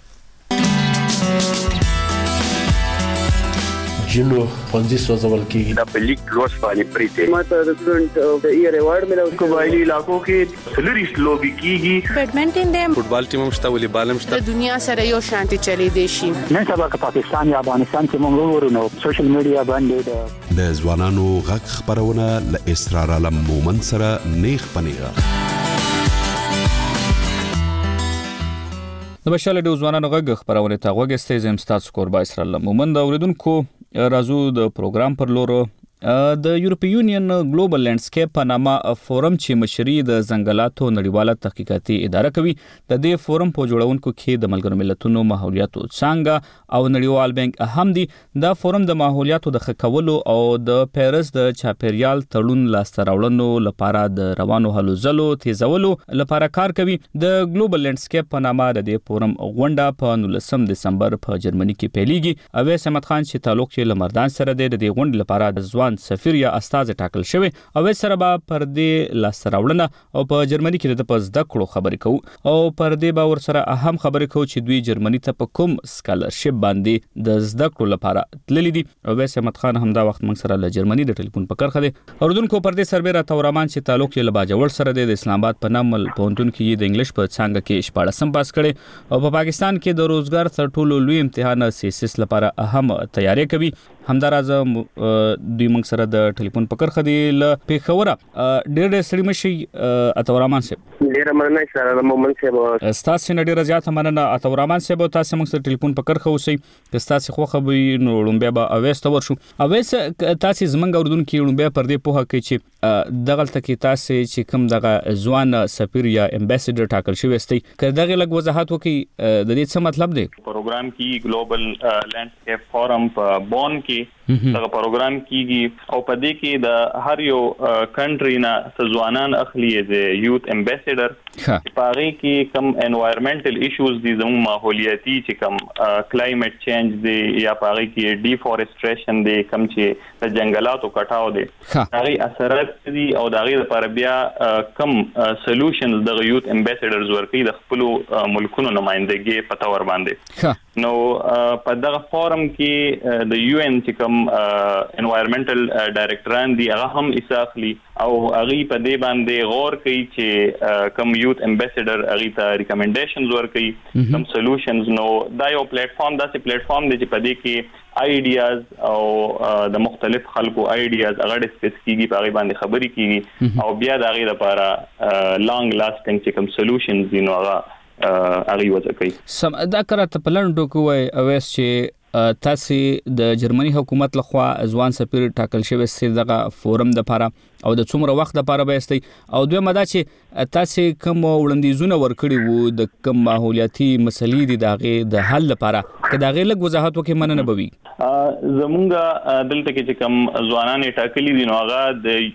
جنو پنځه سوځول کېږي د پلیک لوس باندې پریته ماته د سټوډنټ د ایئر ایوارډ ملو قبایلی علاقو کې سلریس لوبي کیږي. بیډمنټن دی، فوټبال ټیم هم شته، ولی بال هم شته. د دنیا سره یو شانتي چلی دی شي. نن سبا که پاکستان یا افغانستان کې موږ ورونو سوشل میډیا باندې د ځوانانو غږ خبرونه ل اسرار علم مومن سره نیخ پنیغه. د بشال د ځوانانو غږ خبرونه ته غوږستې زم ستاسو قربا اسرائیل مومن دا اوریدونکو رازو د پروګرام پر لورو د یورپی یونین ګلوبل لینډسکیپ په نامه فورم چې مشري د ځنګلاتو نړیواله تحقیقاتي اداره کوي. د دې فورم په جوړونکو کې د ملګرو ملتونو ماحولیاتو څنګه او نړیوال بانک اهم دي. دا فورم د ماحولیاتو د خکولو او د پیرس د چاپیریال تړون لاسته راوړنو لپاره د روانو هلو ځلو تیزولو لپاره کار کوي. د ګلوبل لینډسکیپ په نامه د دې فورم غونډه په 19 دسمبر په جرمني کې پیلېږي. اویس احمد خان چې تعلق یې لمردان سره دی، د دې غونډې لپاره د ځوان سفیر یا استاد ټاکل شوی. او سره به پر دې لاسته راوړنه او په جرمني کې د پز د کړو خبرې کوو او پر دې به ور سره اهم خبرې کوو چې دوی جرمني ته په کوم سکالرشپ باندې د زده کړو لپاره تللی دي. او احمد خان هم دا وخت موږ سره له جرمني د ټلیفون په کرخه دي. اردوونکو پر دې سربېره تورمان چې تعلق یې له باجوړ سره دی، د اسلام آباد په نام پوهنتون کې د انګلیش په څانګه کې 14 پاس کړي او په پاکستان کې د روزګار تر ټولو لوی امتحان سیسس لپاره اهم تیاری کوي. همداراز دوی موږ سره د ټلیفون په کرخه دی ل پیښوره. ډېر سړی مشي اتورمان صاحب. ډېر مننه سره مومن صاحب. تاسو نه ډېر زیات مننه اتورمان صاحب. تاسو موږ سره ټلیفون په کرخه اوسئ. تاسو خو خبرې نو لومبیا به اويست ورشو. اويس تاسو زمنګ اردن کې لومبیا پر دې په هکې چې دغلته کې تاسو چې کوم دغه ځوان سفیر یا امبیسډر ټاکل شوی استي که دغه لږ وضاحت وکړي د دې څه مطلب دی؟ پروګرام کې ګلوبل لینډسکیپ فورم په بون کې دغه پروګرام کیږي او په دې کې د هر یو کنټری نه ځوانان اخلي د یوث امبیسډر په هغه کې کوم انوایرنمنټل ایشوز دي زموږ ماحولیاتي چې کوم کلایمټ چینج دی یا په هغه کې ډیفورستریشن دی کوم چې د جنگلاتو کټاو دی هغه اثرات دي او د هغه لپاره بیا کوم سولوشنز د یوث امبیسډرز ورکړي د خپل ملکونو نمائندګي پتا ور باندې نو په دغه فورم کې د یو ان چې کوم انوایرنمنټل ډایریکټران دي هغه هم اصلي او هغه په دې باندې غور کوي چې کوم یوث امبیسډر هغه ته ریکمنډیشنز ورکړي کوم سولوشنز نو دا یو پلیټ فارم دی چې په دې کې آیډیاز او د مختلف خلکو آیډیاز هغه ډسکس کیږي په هغه باندې خبرې کیږي او بیا د هغه لپاره لانګ لاسټینګ چې کوم سولوشنز دي نو هغه وځي کوي. سم دا کرته پلان ډوکوي اوس چې تاسو د جرمني حکومت لخوا ځوان سفیر ټاکل شوی سي دغه فورم د لپاره او د څومره وخت لپاره به استي او دوی مدا چې تاسو کوم وړاندیزونه ورکړي وو د کوم ماحولیاتي مسلې دي دغه د حل لپاره که دغه لږ وضاحت وکړي مننه بوي. زمونږ دلته کې چې کوم ځوانان ټاکلي دي نو هغه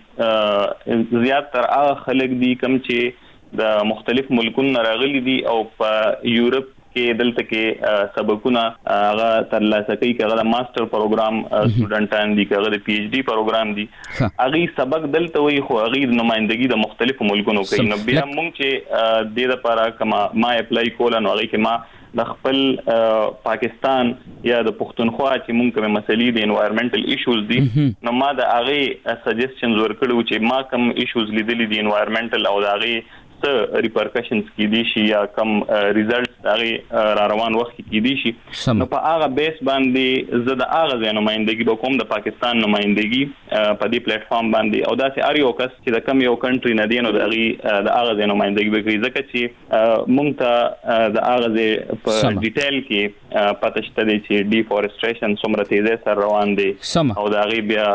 د زیات تر هغه خلک دي کوم چې د مختلف ملکونو راغلي دي او په یورپ کې دلته کې سبقونه هغه ترلاسه کوي هغه د ماستر پروګرام سټوډنټان دي هغه د پی ایچ ډی پروګرام دي هغه سبق دلته وي خو هغه د نمائندګي د مختلفو ملکونو کوي نو بیا موږ چې د دې لپاره کما ما اپلای کول نو هغه کې ما د خپل پاکستان یا د پښتونخوا چې موږ کوم مسلې د انوایرنمنټل ایشوز دي نو ما د هغه سجیسشنز ورکړو چې ما کوم ایشوز لیدلې دي انوایرنمنټل او د هغه ریپرکشنز کې دي شي یا کم ریزلټس هغه را روان وخت کې دي شي نو په هغه بیس باندې زه د هغه نمائندګي به کوم د پاکستان نمائندګي په دې پلیټ فارم باندې او داسې اړ یو کس چې د کم یو کنټری نه دی نو د هغه نمائندګي به کوي ځکه چې مونږ ته د هغه په ډیټیل کې پته شته چې ډیفورستریشن څومره تیزه سره روان دي او د هغه بیا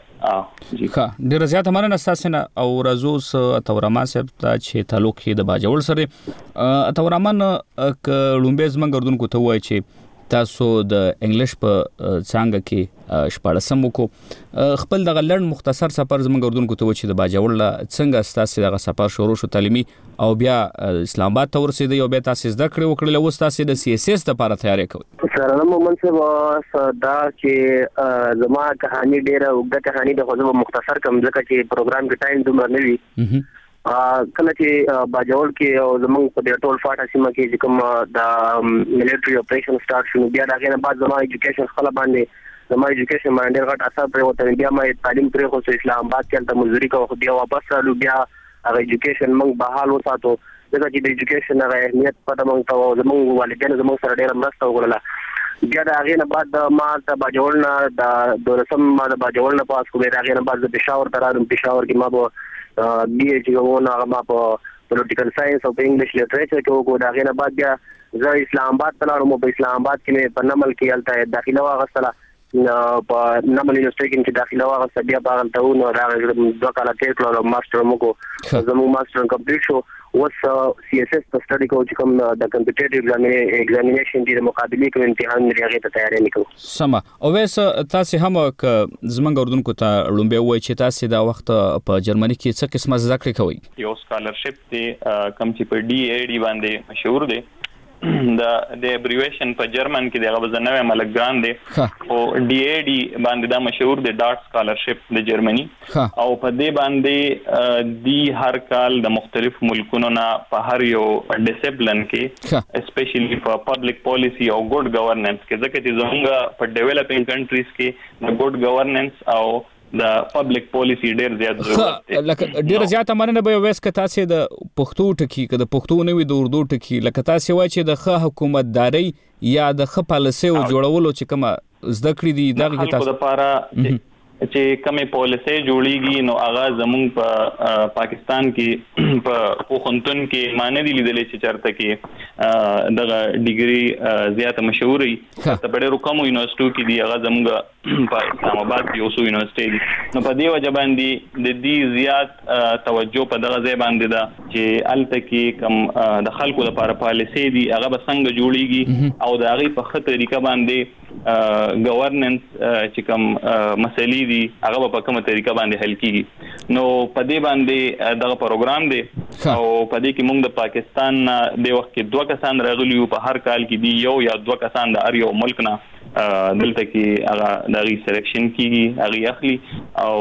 ډیر زیات مننه تاسو نه او رزوس تورما صاحب ته چې تعلق د باجوړ سره تورمان ک لومبیز منګردون کو ته وای چې تاسو د انګلیش په څنګه کې شپږم وکړو خپل د لړن مختصر سفر زمنګردون کو ته و چې د باجوړ لا څنګه تاسو دغه سفر شروع شو تعلیمي او بیا اسلام آباد ته ورسېد یو بیا تاسو زده کړې وکړل او تاسو د سی اس اس لپاره تیاری کوئ سره مومن څه دا چې زما کہانی ډیره وګړه کہانی د خو مختصر کوم ځکه چې پروګرام کې ټایم دومره نه وي کله چې باجوړ کې او زمونږ په ډېر ټول فاټا سیمه کې چې کوم د ملټري اپریشن سٹارټ شو بیا دا غنه بعد زما ایجوکیشن خلا باندې زما ایجوکیشن باندې ډېر غټ اثر پرې وته بیا ما تعلیم پرې خو اسلام آباد کې تل مزدوري کوم خو بیا واپس رالو بیا هغه ایجوکیشن موږ بحال وساتو ځکه چې د ایجوکیشن هغه اهمیت پته موږ ته زمونږ والدین زمونږ سره ډېر مرسته وکړه بیا دا غنه بعد ما ته باجوړ نه د دورسم ما د باجوړ نه پاس کوم دا غنه بعد د پېښور ترانم پېښور کې ما به بی ایچ کوونه هغه ما په پولیټیکل ساينس او انګلیش لټریچر کې وګورم دا غنه بعد بیا زه اسلام آباد ته لاړم په اسلام آباد کې په نمل کې الته داخله واغستله په نمل یونیورسيټي کې داخله واغسته بیا باغ ته ونه راغلم 2 کاله تیر کړم ماستر مو زموږ ماستر کمپلیټ شو وس سی اس اس په سټډي کو چې کوم د کمپټیټیو ایگزامینیشن د مقابله کوم امتحان لري هغه ته تیاری وکړو سم او وس تاسو هم زمنګ اردوونکو ته لومبه وای چې تاسو دا وخت په جرمني کې څه قسمه زده کړې کوي یو سکالرشپ دی کم چې په ډي ای ډي باندې مشهور دی د ابریویشن په جرمن کې دغه وزنوي ملک ګران دی او ډي ای ډي باندې دا مشهور دی ډاټ سکالرشپ د جرمني او په دې باندې دی هر کال د مختلف ملکونو نه په هر یو ډیسپلین کې اسپیشلی په پبلک پالیسی او ګډ گورننس کې ځکه چې زموږ په ډیولپینګ کنټریز کې د ګډ گورننس او د پبلک پالیسی ډیر زیات ضرورت دی لکه ډیر زیات مننه به وېس ک تاسو د پښتو ټکی ک د پښتو نوې د اردو ټکی لکه تاسو وای چې د ښه حکومتداري یا د ښه پالیسي او جوړولو چې کومه زده کړې دي دغه تاسو لپاره چې کومه پالیسي جوړیږي نو هغه زموږ په پاکستان کې په پوهنتون کې معنی دي لیدلې چې چرته کې دغه ډیګري زیاته مشهوري ته په ډېرو کومو یونیورسيټو کې دی هغه زموږ په اسلام آباد کې اوسو یونیورسيټي دي نو په دې وجه باندې د دې زیات توجه په دغه ځای باندې ده چې الته کې کم د خلکو لپاره پالیسي دي هغه به څنګه جوړیږي او د هغه په خطر طریقه باندې گورننس چې کوم مسلې دي هغه په کومه طریقه باندې حل کیږي نو په دې باندې دغه پروګرام دی او په دې کې موږ د پاکستان د وخت کې 2 کسان راغلي په هر کال کې دی یو یا 2 کسان د اړ یو ملک نه دلته کې هغه دغه سلیکشن کیږي هغه اخلي او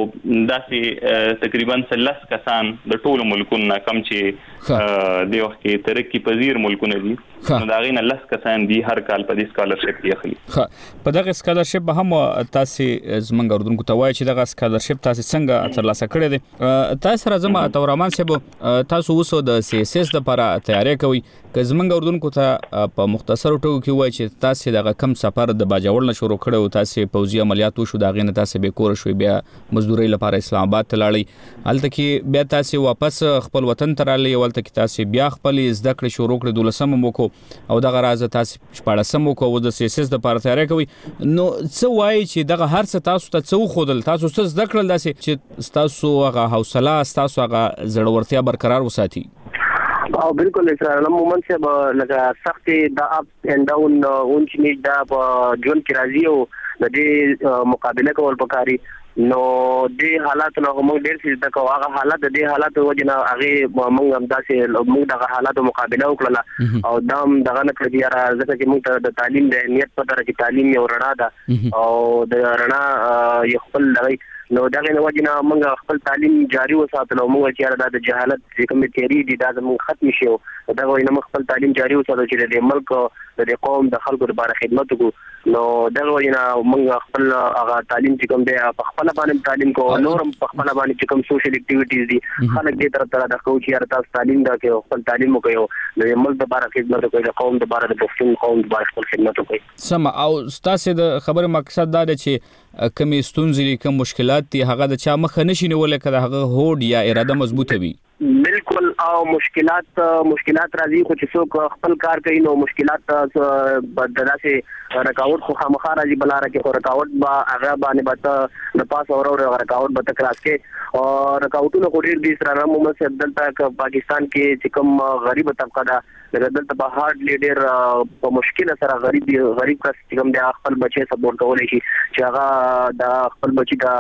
داسې تقریبا 13 کسان د ټولو ملکونو کم چې د وخت کې ترقی پذیر ملکونه دي نو دا غینه 10 کسان دي هر کال په دې سکالرشپ کې اخلي په دغه سکالرشپ به هم تاسو زمونږ اردوونکو ته وایي چې دغه سکالرشپ تاسو څنګه ترلاسه کړی دی تاسو راځم اتو رحمان صاحب تاسو اوس د CSS لپاره تیاری کوي که زمونږ اردوونکو ته په مختصر ټکو کې وایي چې تاسو دغه کم سفر د باجوړ نه شروع کړو تاسو پوځي عملیات وشو دا غینه تاسو به کور شوي بیا مزدوري لپاره اسلام آباد ته لاړی هلته کې بیا تاسو واپس خپل وطن ته رالی ولته کې تاسو بیا خپل زده کړې شروع کړې 12 موکو او دغه راز تاسو 14 موکو د CSS لپاره تیاری کوي نو څه وایي چې دغه هر څه تاسو ته څو خودل تاسو څه زده کړل داسې چې تاسو هغه حوصله تاسو هغه زړورتیا برقرار وساتي او بالکل اسرائیل مومن سے لگا سخت دا اپ اینڈ ډاون اونچ نیچ دا جون کی راځي او د دې مقابله کول پکاري نو دې حالات نو موږ ډېر څه د کوه هغه حالات د دې حالات وجنه هغه موږ هم داسې موږ دغه حالاتو مقابله وکړه او دام دغه نه کړی را ځکه چې موږ د تعلیم د اهمیت په اړه چې تعلیم یو رڼا ده او د رڼا یو خپل لري نو دغه نه وجنه موږ خپل تعلیم جاری وساتلو موږ چې د جهالت چې کوم تیری دي دا موږ ختم شي دا وینه موږ خپل تعلیم جاری وساتلو چې د ملک د قوم د خلکو لپاره خدمت وکړو نو دغه وینه موږ خپل هغه تعلیم چې کوم دی په خپل باندې تعلیم کو نورم په خپل باندې چې کوم سوشل اکټیویټیز دي خلک دې طرف د کوچ یا تاسو تعلیم دا کې خپل تعلیم وکړو د ملک لپاره خدمت وکړو د قوم لپاره د پښتون قوم لپاره خپل خدمت وکړو سم او تاسو د خبره مقصد دا دی چې کمی ستونزې کوم مشکلات دي هغه د چا مخه نشي نیول کړه هغه هوډ یا اراده مضبوطه وي بالکل او مشکلات راځي خو چې څوک خپل کار کوي نو مشکلات بدلاسه رکاوټ خو خامخا راځي بلاره کې خو رکاوټ با هغه باندې بته د پاس اور رکاوټ به تکراس کې او رکاوټونه خو ډیر دي سره محمد صاحب دلته پاکستان کې چې کوم غریب طبقه ده دلته په هارد لیډر په مشکل سره غریب کس چې کوم د خپل بچي سپورټ کولای شي چې هغه د خپل بچي دا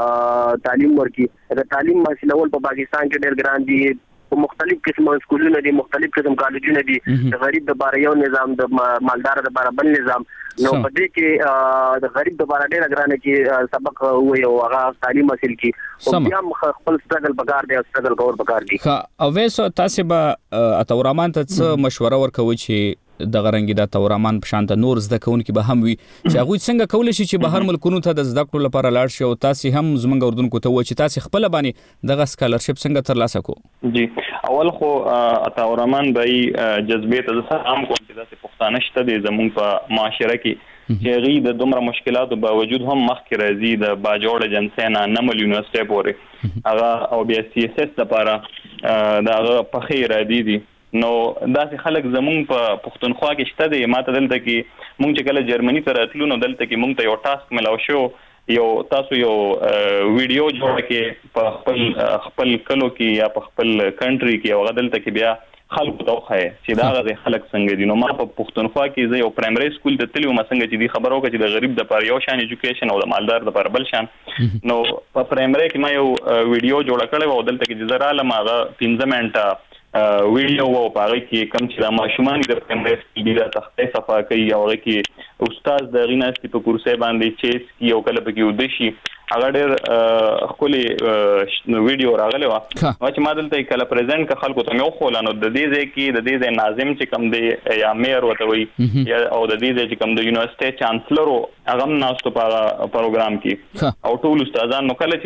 تعلیم ورکي دا تعلیم حاصلول په پاکستان کې ډېر ګران دي مختلف قسم سکولونه دي مختلف قسم کالجونه دي د غریب د بار یو نظام د مالدار د بار بل نظام نو په دې کې د غریب د بار ډېر ګران کې سبق وي او هغه تعلیم حاصل کی او بیا خپل سټرګل پکار دی سټرګل کور پکار دي او وېسو تاسو به اتورمان ته څه مشوره ورکوي چې د غرنګي د تورمان په شانته نور زده کوونکي به هم وي چې هغه څنګه کولای شي چې بهر ملکونو ته د زده کړو لپاره لاړ شي او تاسو هم زمونږ اردوونکو ته و چې تاسو خپل باندې دغه سکالرشپ څنګه ترلاسه کو جی اول خو تورمان به جذبه ته سلام کوم چې داسې پښتانه شته د زمونږ په معاشره کې چې غي د دومره مشکلاتو باوجود هم مخکې راځي د باجوړ جنسینا نمل یونیورسيټي پورې هغه او بیا CSS لپاره دا په خیر راځي دي نو داسې خلک زمونږ په پښتونخوا کې شته دي ماته دلته کې مونږ چې کله جرمني ته راتلو نو دلته کې مونږ ته یو ټاسک ملاو شو تاسو یو ویډیو جوړ کې په خپل کلو کې یا په خپل کنټري کې او دلته کې بیا خلکو ته وخایي چې دا غږی خلک څنګه دي نو ما په پښتونخوا کې زه یو پرایمري سکول ته تللی وم څنګه چې دی خبرو کې چې د غریب د لپاره یو شان ایجوکیشن او د مالدار د لپاره بل شان نو په پرایمري کې ما یو ویډیو جوړ کړی و دلته کې زه رالم هغه 15 منټه ویډیو او پاره کې کم چې د ماشومان د پرایمري سکول د تختې صفه کوي او هغه کې استاد د غیناستي په کورسې باندې چیس یو کله پکې ودشي هغه ډېر خولي ویډیو راغلی و چې ما دلته کله پریزنټ ک خلکو ته مې خولانو د دې ځای کې د دې ځای ناظم چې کم دی یا میر وته وي یا او د دې ځای چې کم د یونیورسيټي چانسلر هغه ناستو په پروګرام کې او ټول استادان نو کله چې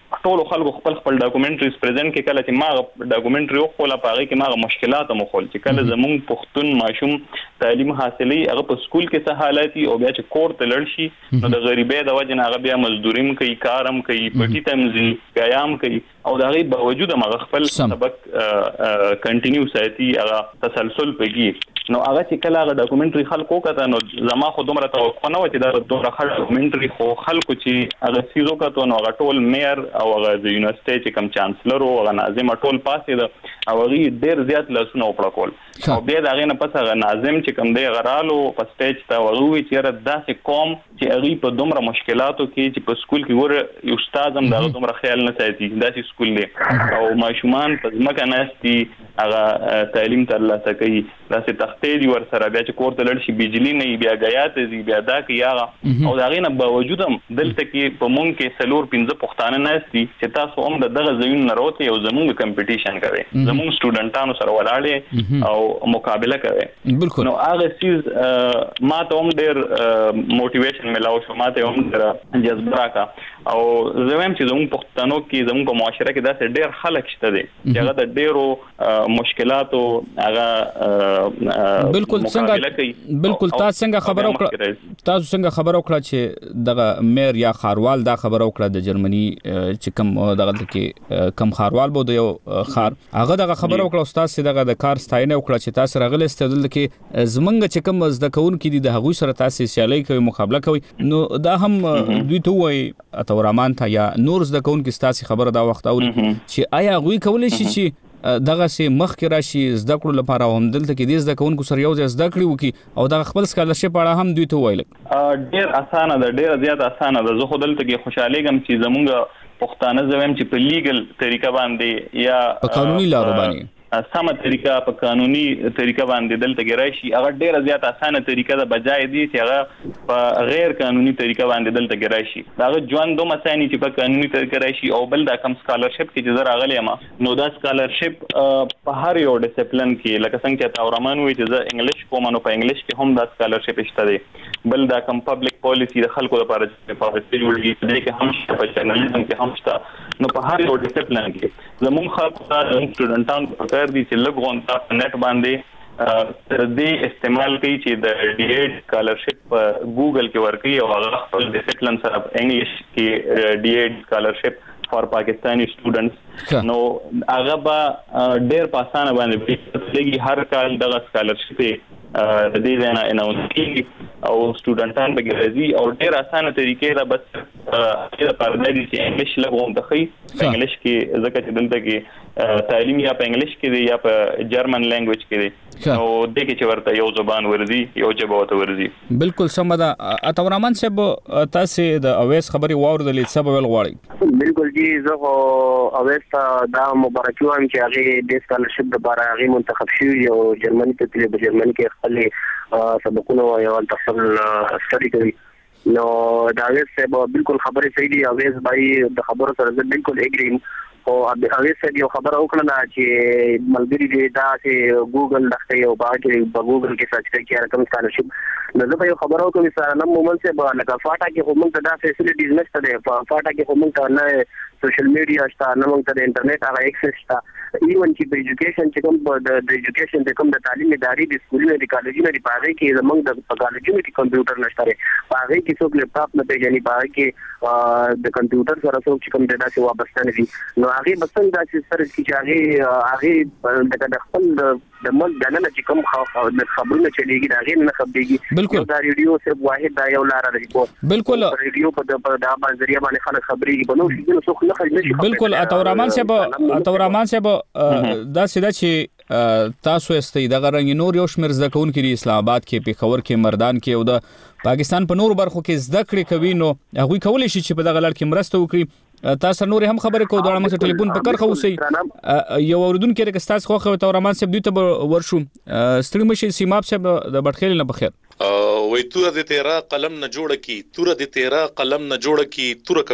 ټول خلکو خپل ډاکومنټریز پریزنټ کې کله چې ما ډاکومنټری خپل پاره کې ما مشکلات مخول چې کله زموږ پښتون ماشوم تعلیم حاصلې هغه په سکول کې څه حالاتي او بیا چې کور ته لړ شي نو د غریبۍ د وجه نه هغه بیا مزدوریم کوي کارم کوي پټی تمزي قیام کوي او دا غي باوجود هغه خپل سبق کنټینیو ساتي هغه تسلسل پېږي نو هغه چې کله هغه ډاکومنټری خلکو کته نو زما خو دومره توقع نه و چې دا دومره ډاکومنټری خو خلکو چې هغه سیزو کته نو هغه ټول میر او هغه د یونیورسيټي چې کوم چانسلر او هغه ناظم ټول پاسې ده او هغه ډېر زیات لاسونه وپړ کول او بیا دا غي نه پس هغه ناظم چې کوم دی غرالو په سټیج ته وغوي چې را داسې قوم چې هغه په دومره مشکلاتو کې چې په سکول کې ور استاد هم دا دومره خیال نه ساتي داسې سکول دی او ماشومان په ځمکه ناشتي هغه تعلیم ترلاسه کوي داسې تختې دي ور سره بیا چې کور ته لړ شي بجلی نه بیا غیات دي بیا دا کې هغه او دا غي نه باوجود هم دلته کې په مونږ کې سلور 15 پښتانه ناشتي چې تاسو هم دغه ځایون نه راوته او زموږ کمپټیشن کوي زموږ سټوډنټانو سره ولاړې او مقابله کوي بالکل نو هغه چیز ما ته هم ډېر موټیویشن ملاو شو ما ته هم ډېر جذبه راکا او زموږ چې زموږ پښتنو کې زموږ په معاشره کې داسې ډېر خلک شته دي چې هغه د ډېرو مشکلاتو هغه بالکل څنګه بالکل تاسو څنګه خبرو کړه چې دغه میر یا خاروال دا خبرو کړه د جرمني چې کوم دغه کې کم خاروال بو د یو خار هغه دغه خبرو کړه استاد سي دغه د کار ستاینه وکړه چې تاسو راغلی استدل کې زمنګ چې کوم زده کون کې د هغوی سره تاسو سیالي کوي مقابله کوي نو دا هم دوی ته وای اتورامان ته یا نور زده کون کې تاسو خبره دا وخت اوري چې آیا هغوی کولای شي چې دغه سي مخ کې راشي زده کړو لپاره هم دلته کې د زده کوونکو سره یو ځای زده کړی وکي او د خپل سکالرشپ اړه هم دوی ته وایل ډیر اسانه ده ډیر زیات اسانه ده زه خو دلته کې خوشاله ګم چې زمونږ پښتانه زویم چې په لیګل طریقه باندې یا په قانوني لارو باندې سمه طریقه په قانوني طریقه باندې دلته کې راشي هغه ډیره زیات اسانه طریقه ده بجای دي چې هغه په غیر قانوني طریقه باندې دلته کې راشي هغه ژوند دوه مسانی چې په قانوني طریقه راشي او بل دا کم سکالرشپ کې چې زر اغلی ما نو دا سکالرشپ په هر یو ډیسپلین کې لکه څنګه چې تاورمان وي چې زه انګلیش کوم نو په انګلیش کې هم دا سکالرشپ شته دی بل دا کم پبلک پالیسی د خلکو لپاره چې پالیسی جوړیږي دې کې هم شته په جرنالیزم کې هم شته نو په هر یو ډیسپلین کې زموږ خلکو ته سټوډنټانو دي چې لږ غونډه په نت باندې تر دې استعمال کوي چې د ډي ایډ سکالرشپ په ګوګل کې ورکړي او هغه خپل ډیسپلین سره انګلیش کې ډي ایډ سکالرشپ فار پاکستانی سټوډنټس نو هغه به ډېر په اسانه باندې لګي هر کال دغه سکالرشپ د دې نه اناونس کیږي او سټوډنټان به ګرځي او ډېر اسانه طریقې دا بس د پردې چې انګلیش لګوم د خي انګلیش کې ځکه چې دلته کې تعلیم یا په انګلیش کې دی یا په جرمن لینګویج کې دی او د کې چې ورته یو زبان ورزي یو جبه وته ورزي بالکل سم ده اتورمان صاحب تاسو د اویس خبري واوردلې سبب ول غواړي بالکل جی زه اویس دا مبارکي وایم چې هغه د سکالرشپ لپاره هغه منتخب شوی او جرمني ته تللی په جرمني کې خپل سبقونه یو تفصیل ستړي کوي نو دا اویس صاحب بالکل خبره صحیح دی اویس بھائی د خبرو سره بالکل اګریم او اویس صاحب یو خبره وکړه چې ملګری دی دا چې ګوګل دغه یو باندې په ګوګل کې سرچ کوي چې رقم سکالرشپ نو زه یو خبره وکړم سره نن مومن صاحب لکه فاټا کې هم ته دا فیسیلیټیز نشته دی فاټا کې هم ته نه سوشل میډیا شته نه موږ ته د انټرنیټ هغه ایکسس شته ایون چې په ایجوکیشن چې کوم د ایجوکیشن د کوم د تعلیم ادارې د سکولونو د کالجونو د پاره کې زمونږ د کالجونو کې کمپیوټر نشته لري پاره کې څوک لپټاپ نه پیژني پاره کې د کمپیوټر سره څوک چې کوم د داسې وابسته نه دي نو هغه بسنګ داسې سره چې هغه د خپل د مل دنه چې کوم خبرونه چلیږي دا غیر نه خبريږي بالکل دا ریډیو صرف واحد دا یو لار دی بالکل ریډیو په دا ذریعہ باندې خلک خبريږي په نو شي څوک نه خبري بالکل اتورمان صاحب دا سیده چې تاسو استي دغه رنګ نور یو شمیر زده کوونکي د اسلام آباد کې پیښور کې مردان کې او د پاکستان په نور برخو کې زده کړې کوي نو هغه کولای شي چې په دغه لړ کې مرسته وکړي تاسو نور هم خبرې کوو دا موږ ټلیفون په کرخه اوسئ یو اوردونکو کې تاسو خو اتورمان صاحب دوی ته ورشو ستړي مشي سیماب صاحب د بټخیل نه بخیر وې توره د تیرا قلم نه جوړه کی توره د تیرا قلم نه جوړه کی توره کپ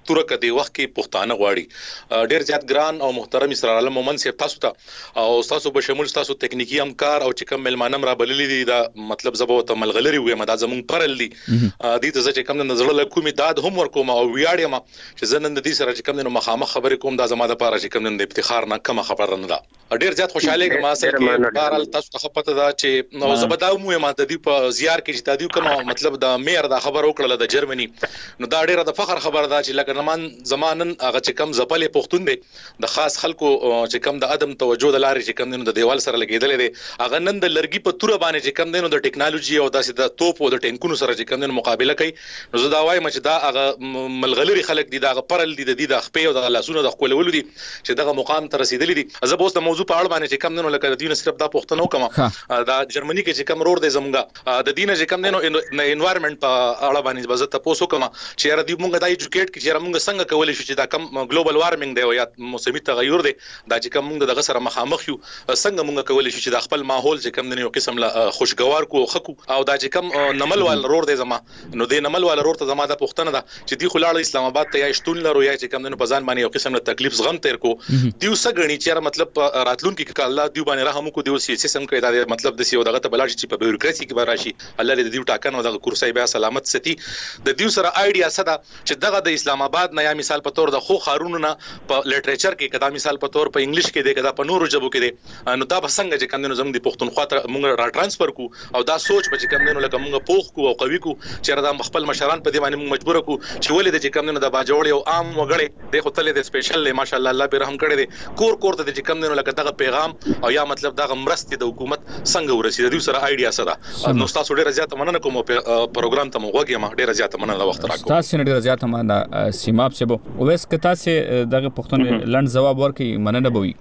تور کدي وخت کې پښتانه غواړي ډېر زیات ګران او محترم اسرار عالم مومن صاحب تاسو ته او تاسو به شمول تاسو تکنیکی همکار او چې کوم ملمانم را بللي دي دا مطلب زبو ته ملغلري وي مدا زمون پرل دي دې ته چې کوم نظر له کومې داد هم ورکوم او ویاړم چې زنن د دې سره چې کوم نو مخامخ خبرې کوم دا زما د پاره چې کوم د افتخار نه کوم خبره نه ده ډېر زیات خوشاله یم ما سره کې بهرال تاسو ته پته ده چې نو زبدا مو ما د دې په زیار کې چې تاسو کوم مطلب د میر دا خبر وکړه د جرمني نو دا ډېر د فخر خبر ده چې لکه زمانن هغه چې کم زپلې پښتون دي د خاص خلکو چې کم د ادم توجه د لارې چې کم دینو د دیوال سره لګیدل دي هغه نن د لرګي په توره باندې چې کم دینو د ټیکنالوژي او داسې د توپ او د ټینکونو سره چې کم دینو مقابله کوي نو زه دا وایم چې دا هغه ملغلري خلک دي دا پرل دي د خپې او د لاسونو د خپلولو دي چې دغه مقام ته رسیدلي دي زه به اوس د موضوع په اړه باندې چې کم دینو لکه د دینه صرف دا پښتنو کوم دا جرمني کې چې کم رور دی زمونږه د دینه چې کم دینو انوایرنمنت په اړه باندې بزته تاسو کوم چې را دي مونږ د ایجوکیټ کې چې مونږ څنګه کولای شو چې دا کم ګلوبل وارمنګ دی او یا موسمي تغیر دی دا چې کم مونږ دغه سره مخامخ یو څنګه مونږ کولای شو چې د خپل ماحول چې کم یو قسم له خوشګوار کو خکو او دا چې کم نمل وال رور دی زما نو د نمل وال رور ته زما د پښتنه ده چې دی خلاړ اسلام آباد ته یا شتون لرو یا چې کم نه په ځان باندې یو قسم له تکلیف زغم تیر کو دیو سګړي چې مطلب راتلون کې الله دیو باندې رحم کو دیو سیستم کې دا مطلب د سیو دغه ته بلار چې په بیوروکراسي کې براشي الله دې دیو ټاکنه دغه کورسای بیا سلامت ستي د دیو سره آیډیا صدا چې دغه د اسلام آباد نه یا مثال په تور د خو خارونو نه په لټریچر کې کدا مثال په تور په انګلیش کې دی کدا په نورو ژبو کې دی نو دا بسنګ چې کم زموږ د پښتونخوا ته مونږ را ټرانسفر کو او دا سوچ به چې کم لکه مونږ پوخ کو او قوي کو چې دا خپل مشران په دې باندې مونږ مجبور کو چې ولې د چې کم د باجوړ او عام وګړي د خپل د سپیشل ماشاءالله الله به رحم کړی دی کور ته چې کم لکه دغه پیغام او یا مطلب دغه مرستې د حکومت څنګه ورسېد دوی سره آیډیا سره نو تاسو ډیره زیاته مننه کوم پروګرام ته موږ ما ډیره زیاته مننه وخت راکو تاسو ډیره زیاته مننه سیماب سبو اوس که تاسو دغه پښتون لند جواب ورکړي مننه بوي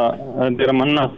ډیره مننه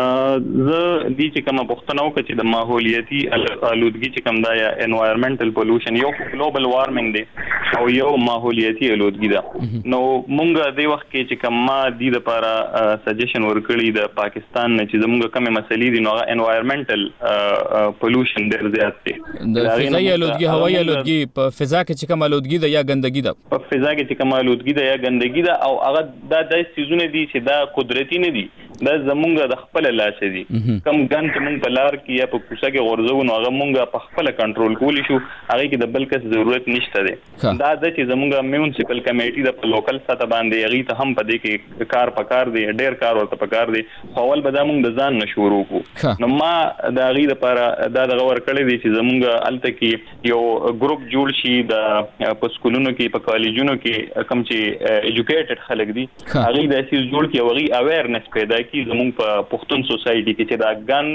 زه دې چې کومه پښتنو کې چې د ماحولیاتي آلودګي چې کوم دا یا انوایرنمنټل پولوشن یو ګلوبل وارمنګ دی او یو ماحولیاتي آلودګي ده نو مونږ د وخت کې چې کوم ما دې لپاره سجیشن ورکړی د پاکستان نه چې زموږ کومه مسلې دي نو انوایرنمنټل پولوشن ډېر زیات دی د فضایي آلودګي هوایي آلودګي په فضا کې چې کوم آلودګي ده یا ګندګي ده په فضا کې چې کوم آلودګي ده یا ګندګي ده او هغه د سيزونه دي چې دا قدرتي نه دي دا زمونږ د خپل لاس دي کم ګن چې مونږ په لار کې یا په کوڅه کې غورځو نو هغه مونږ په خپل کنټرول کولی شو هغه کې د بل کس ضرورت نشته دی دا د چې زمونږ میونسپل کمیټي د لوکل سطح باندې هغه ته هم په دې کې کار پکار دی ډېر کار ورته پکار دی اول به دا مونږ د ځان نشورو کو نو ما د هغه لپاره دا غوړ کړی دی چې زمونږ الته کې یو ګروپ جوړ شي د په سکولونو کې په کالجونو کې کم چې ایجوکیټډ خلک دي هغه د اساس جوړ کې هغه اویرنس پیدا کی زمونږ په پښتون سوسایټي کې چې دا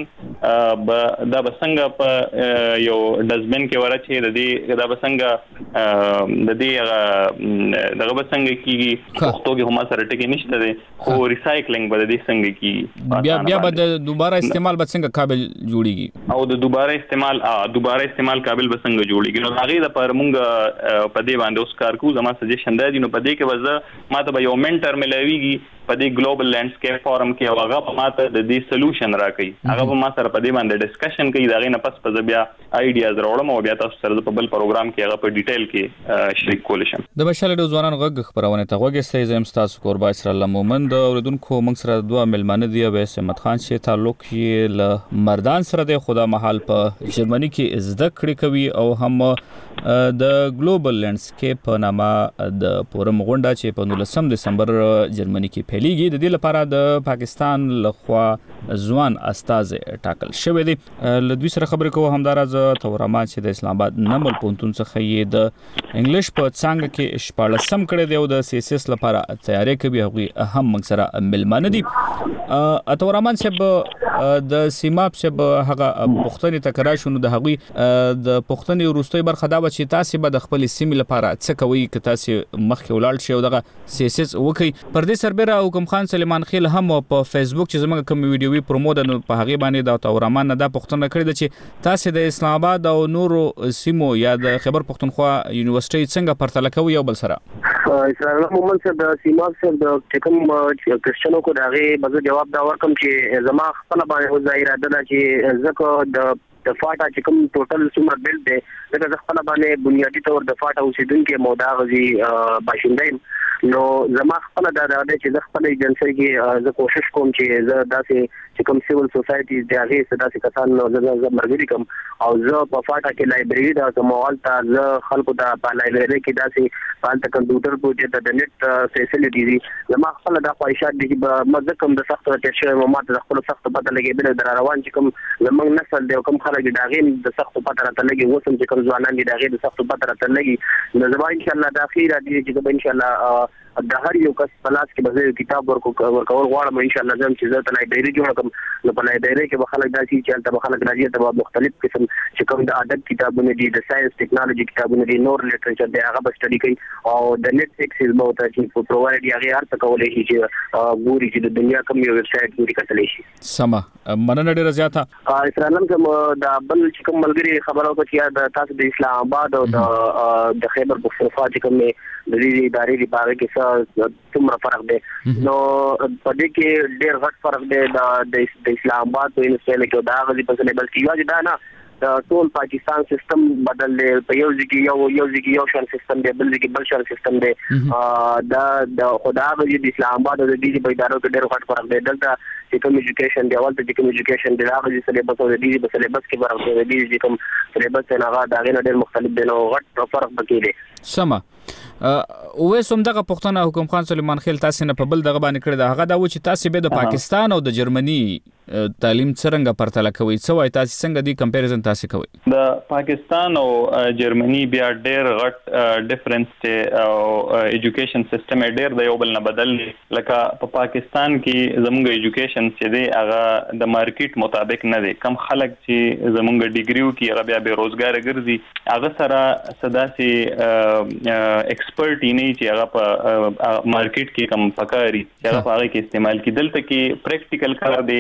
ګن دا بسنګ په یو ډسبن کې ورچې د دې دا بسنګ د دې دغه بسنګ کې پښتو کې هم سره ټکی نشته دی خو ریسایکلینګ به د دې څنګه کې بیا به د دوباره استعمال به څنګه قابل جوړیږي او د دوباره استعمال قابل به څنګه جوړیږي نو هغه د پر مونږ په دې باندې اوس کار کوو زما سجیشن دی نو په دې کې وځه ما ته یو منټر ملويږي په دې ګلوبل لینډسکیپ فورم کې هغه ماته د دې سولوشن راکړي هغه به ما سره په دې باندې ډسکشن کوي دا غي نه پس په بیا آیډیاز راوړم او بیا تاسو سره په بل پروګرام کې هغه په ډیټیل کې شریک کول شم د بشاله د ځوانان غږ خبرونه ته غوږی زم تاسو قربا اسرائیل مومن د اوریدونکو موږ سره دوه ملمانه دی ویس احمد خان چې تعلق یې له مردان سره د خدا محل په جرمني کې زده کړې کوي او هم د ګلوبل لینډسکیپ په نامه د پورم غونډه چې په 19 دسمبر جرمني کې پیلېږي د دې لپاره د پاکستان لخوا ځوان استاد ټاکل شوی دی له دوی سره خبرې کوو همدارز تورما چې د اسلام آباد نمل پونتون څخه یې د انګلیش په څنګه کې شپاړسم کړی دی او د سیاسس لپاره تیاری کوي هغه هم موږ سره ملمانه دي تورما چې د سیماب چې هغه پښتني تکرار شونه د هغه د پښتني وروستي برخه دا چې تاسو به د خپل سیمې لپاره څه کوي که تاسو مخکې ولاړ شئ او دغه سیاسس وکي پر دې سربېره حکم خان سلیمان خیل هم په فیسبوک چې زموږ کوم ویډیوي پرومو د په هغه باندې دا تورمان نه دا پښتنه کړی د چې تاسو د اسلام آباد او نورو سیمو یا د خیبر پښتونخوا یونیورسيټي څنګه پرتله کوي یو بل سره اسرائیل مومن سره د سیماب سره د ټکم کرسچنو کو دغه بغیر جواب دا ورکم چې زما خپل باندې ظاهر ده چې زکه د د فاټا چې کوم ټوټل څومره بل دی دا خپل باندې بنیادی تور د فاټا اوسیدونکو مودا غزي باشندې نو زما خپل دا چې د خپل ایجنسی کې زه کوشش کوم چې زه داسې چې کوم سیول سوسایټیز دی هغه څه داسې کسان نو زه مرګري کوم او زه په فاټا کې لایبرری دا کومال ته زه خلکو ته په لایبرری کې داسې فالته کمپیوټر پروجیکټ د نت فیسیلیټی دي زما خپل د خواهشات دي چې مزه کوم د سخت ته شوی ماته د خپل سخت پته لګي بل در روان چې کوم زمنګ نسل دی کوم خلک دا غین د سخت پته راته لګي وسم چې کوم ځوانان دي دا غین د سخت پته راته لګي نو زما ان شاء الله د اخیره دي چې ان شاء الله د هر یو کس پلاس کې به کتاب ورکول غواړم ان شاء الله زم چې زه ته لایبرری جوړ کوم نو په لایبرری کې به خلک داسي چې ته به خلک راځي ته مختلف قسم چې کوم د ادب کتابونه دي د ساينس ټیکنالوژي کتابونه دي نور لټریچر دی هغه به سټډي کوي او د نت ایکسس به وتا چې پرووایډ یې هر څه کولای شي چې ګوري چې د دنیا کوم یو ویب سټ ګوري کتلی شي سما مننه ډیره زیاته اسرائیل کوم د بل چې کوم ملګری خبرو کو چې د تاسو د اسلام آباد او د خیبر پختونخوا چې کوم د دې ادارې لپاره کې څومره فرق دی نو په دې کې ډېر غټ فرق دی د اسلام آباد په انسټیټیوټ کې دا غوډي په څه بلکې یو دا نه ټول پاکستان سیستم بدل دی په یو ځکه یو شان سیستم دی بل ځکه بل شان سیستم دی دا خدا غوډي د اسلام آباد د دې په ادارو کې ډېر غټ فرق دی دلته چې کوم ایجوکیشن دی اول ته چې کوم ایجوکیشن دی هغه چې سلیبس او د دې په سلیبس کې فرق دی د دې چې کوم سلیبس نه هغه دا ډېر مختلف دی نو غټ فرق پکې دی سما اوه سم دغه پښتون حکومت خان سلیمان خیل تاسو نه په بل دغه باندې کړی دا هغه دا و چې تاسو به د پاکستان او د جرمني تعلیم څنګه پرتله کوي څه وای تاسو څنګه دی کمپیریزن تاسو کوي د پاکستان او جرمني بیا ډېر غټ ډیفرنس ته او ایجوکیشن سیستم ډېر د یو بل نه بدل لکه په پاکستان کې زموږ ایجوکیشن چې دی هغه د مارکیټ مطابق نه دی کم خلک چې زموږ ډیګریو کې هغه بیا به روزګار ګرځي هغه سره صداسي ایکسپرټ نه چې هغه په مارکیټ کې کم پکاري هغه په هغه کې استعمال کی دلته کې پریکټیکل کار دی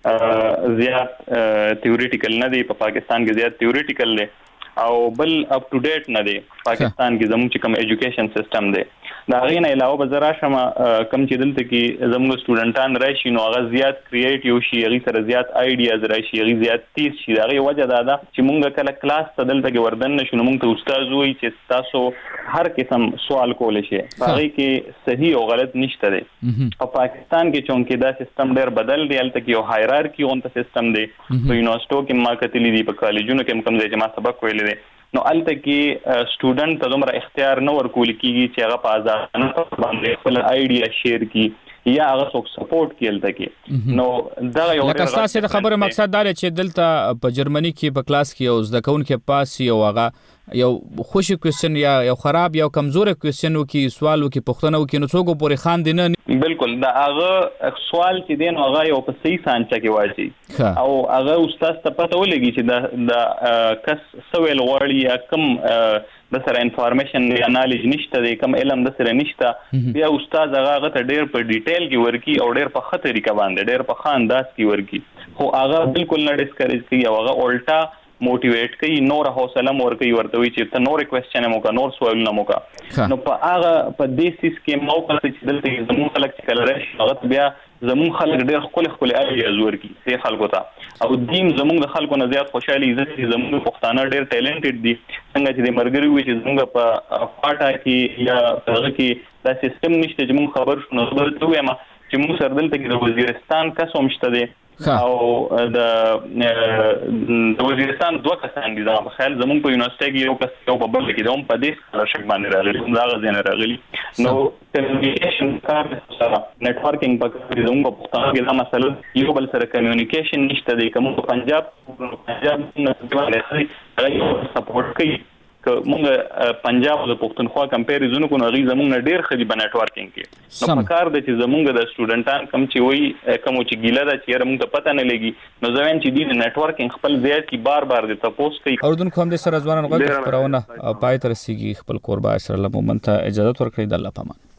زیات تھیوریټیکل نه دی په پاکستان کې زیات تھیوریټیکل دی او بل اپ ټو ډیټ نه دی پاکستان کې زموږ چې کوم ایجوکیشن سیستم دی دا غینه علاوه به زرا شمه کم چې دلته کې زموږ سټوډنټان راشي نو هغه زیات کریټیو شي هغه سره زیات آیډیاز راشي هغه زیات تیز شي دا غي وجه دا چې مونږ کله کلاس ته دلته کې وردن نشو نو مونږ ته استاد وایي چې تاسو هر قسم سوال کولای شئ هغه کې صحیح او غلط نشته دی په پاکستان کې چونکه دا سیستم ډېر بدل دی الته کې یو هایرارکی اونته سیستم دی په یونیورسيټو کې ما کتلی دی په کالجونو کې کوم ځای چې ما سبق ویل دی نو الته کې سټوډنټ ته دومره اختیار نه ورکول کیږي چې هغه په آزاد باندې خپل آیډیا شیر کړي یا هغه څوک سپورټ کیلته کې نو دا یو لکه تاسو د خبره مقصد دا چې دلته په جرمني کې په کلاس کې او زده کوونکو پاس یو هغه یو خوشی کوېسچن یا یو خراب یا کمزور کوېسچن وکي سوال وکي پښتنه وکي نو څوک پورې خان دي نه بالکل دا هغه سوال چې دین هغه یو په صحیح سانچا کې واجی او هغه استاد ته پته ولګي چې دا کس سوال غوړي یا کم د سره انفارمیشن یا نالج نشته دی کم علم د سره نشته بیا استاد هغه ته ډېر په ډیټیل کې ورکی او ډېر په خطر طریقه باندې ډېر په خان انداز کې ورکی خو هغه بالکل نه ډیسکریج کوي او هغه الټا موټیویټ کوي نور حوصله مور کوي ورته وي چې ته نور کوېسچن مو کا نور سوالونه مو کا نو په هغه په دې سیس کې موقع چې دلته زموږ خلک چې کله راشي هغه بیا زموږ خلک ډېر خپل اړیاز ورکی سي خلکو ته او دیم زموږ د خلکو نه زیات خوشحالي چې زموږ پښتانه ډېر ټیلنټډ دي څنګه چې د مرګري وي چې زموږ په پاټا کې یا هغه کې دا سیستم نشته چې موږ خبر شو نو خبر ته وایم چې موږ سره دلته کې د وزیرستان کس هم شته دی او د وزیرستان دوه کسان دي دا په خیال زموږ په یونیورسيټي کې یو کس یو په بل کې دوم په دې سکالرشپ باندې راغلي دا غزين راغلي نو کمیونیکیشن کار سره نیټورکینګ په زموږ په پښتو کې دا مسله یو بل سره کمیونیکیشن نشته دی کوم پنجاب نه څه سپورټ کوي که مونږ پنجاب او پښتونخوا کمپیریزن کو نغې زمونږ ډېر خدي په نیټورکینګ کې نو پکار د چې زمونږ د سټوډنټان کم چې وي کوم چې ګیله ده چې موږ ته پته نه لګي نو ځوان چې د نیټورکینګ خپل ځای کې بار د تاسو کوي اردن کوم د سره ځوانان غوښتنه پرونه پای تر سیږي خپل قربا سره لمو منته اجازه ورکړي د الله پامان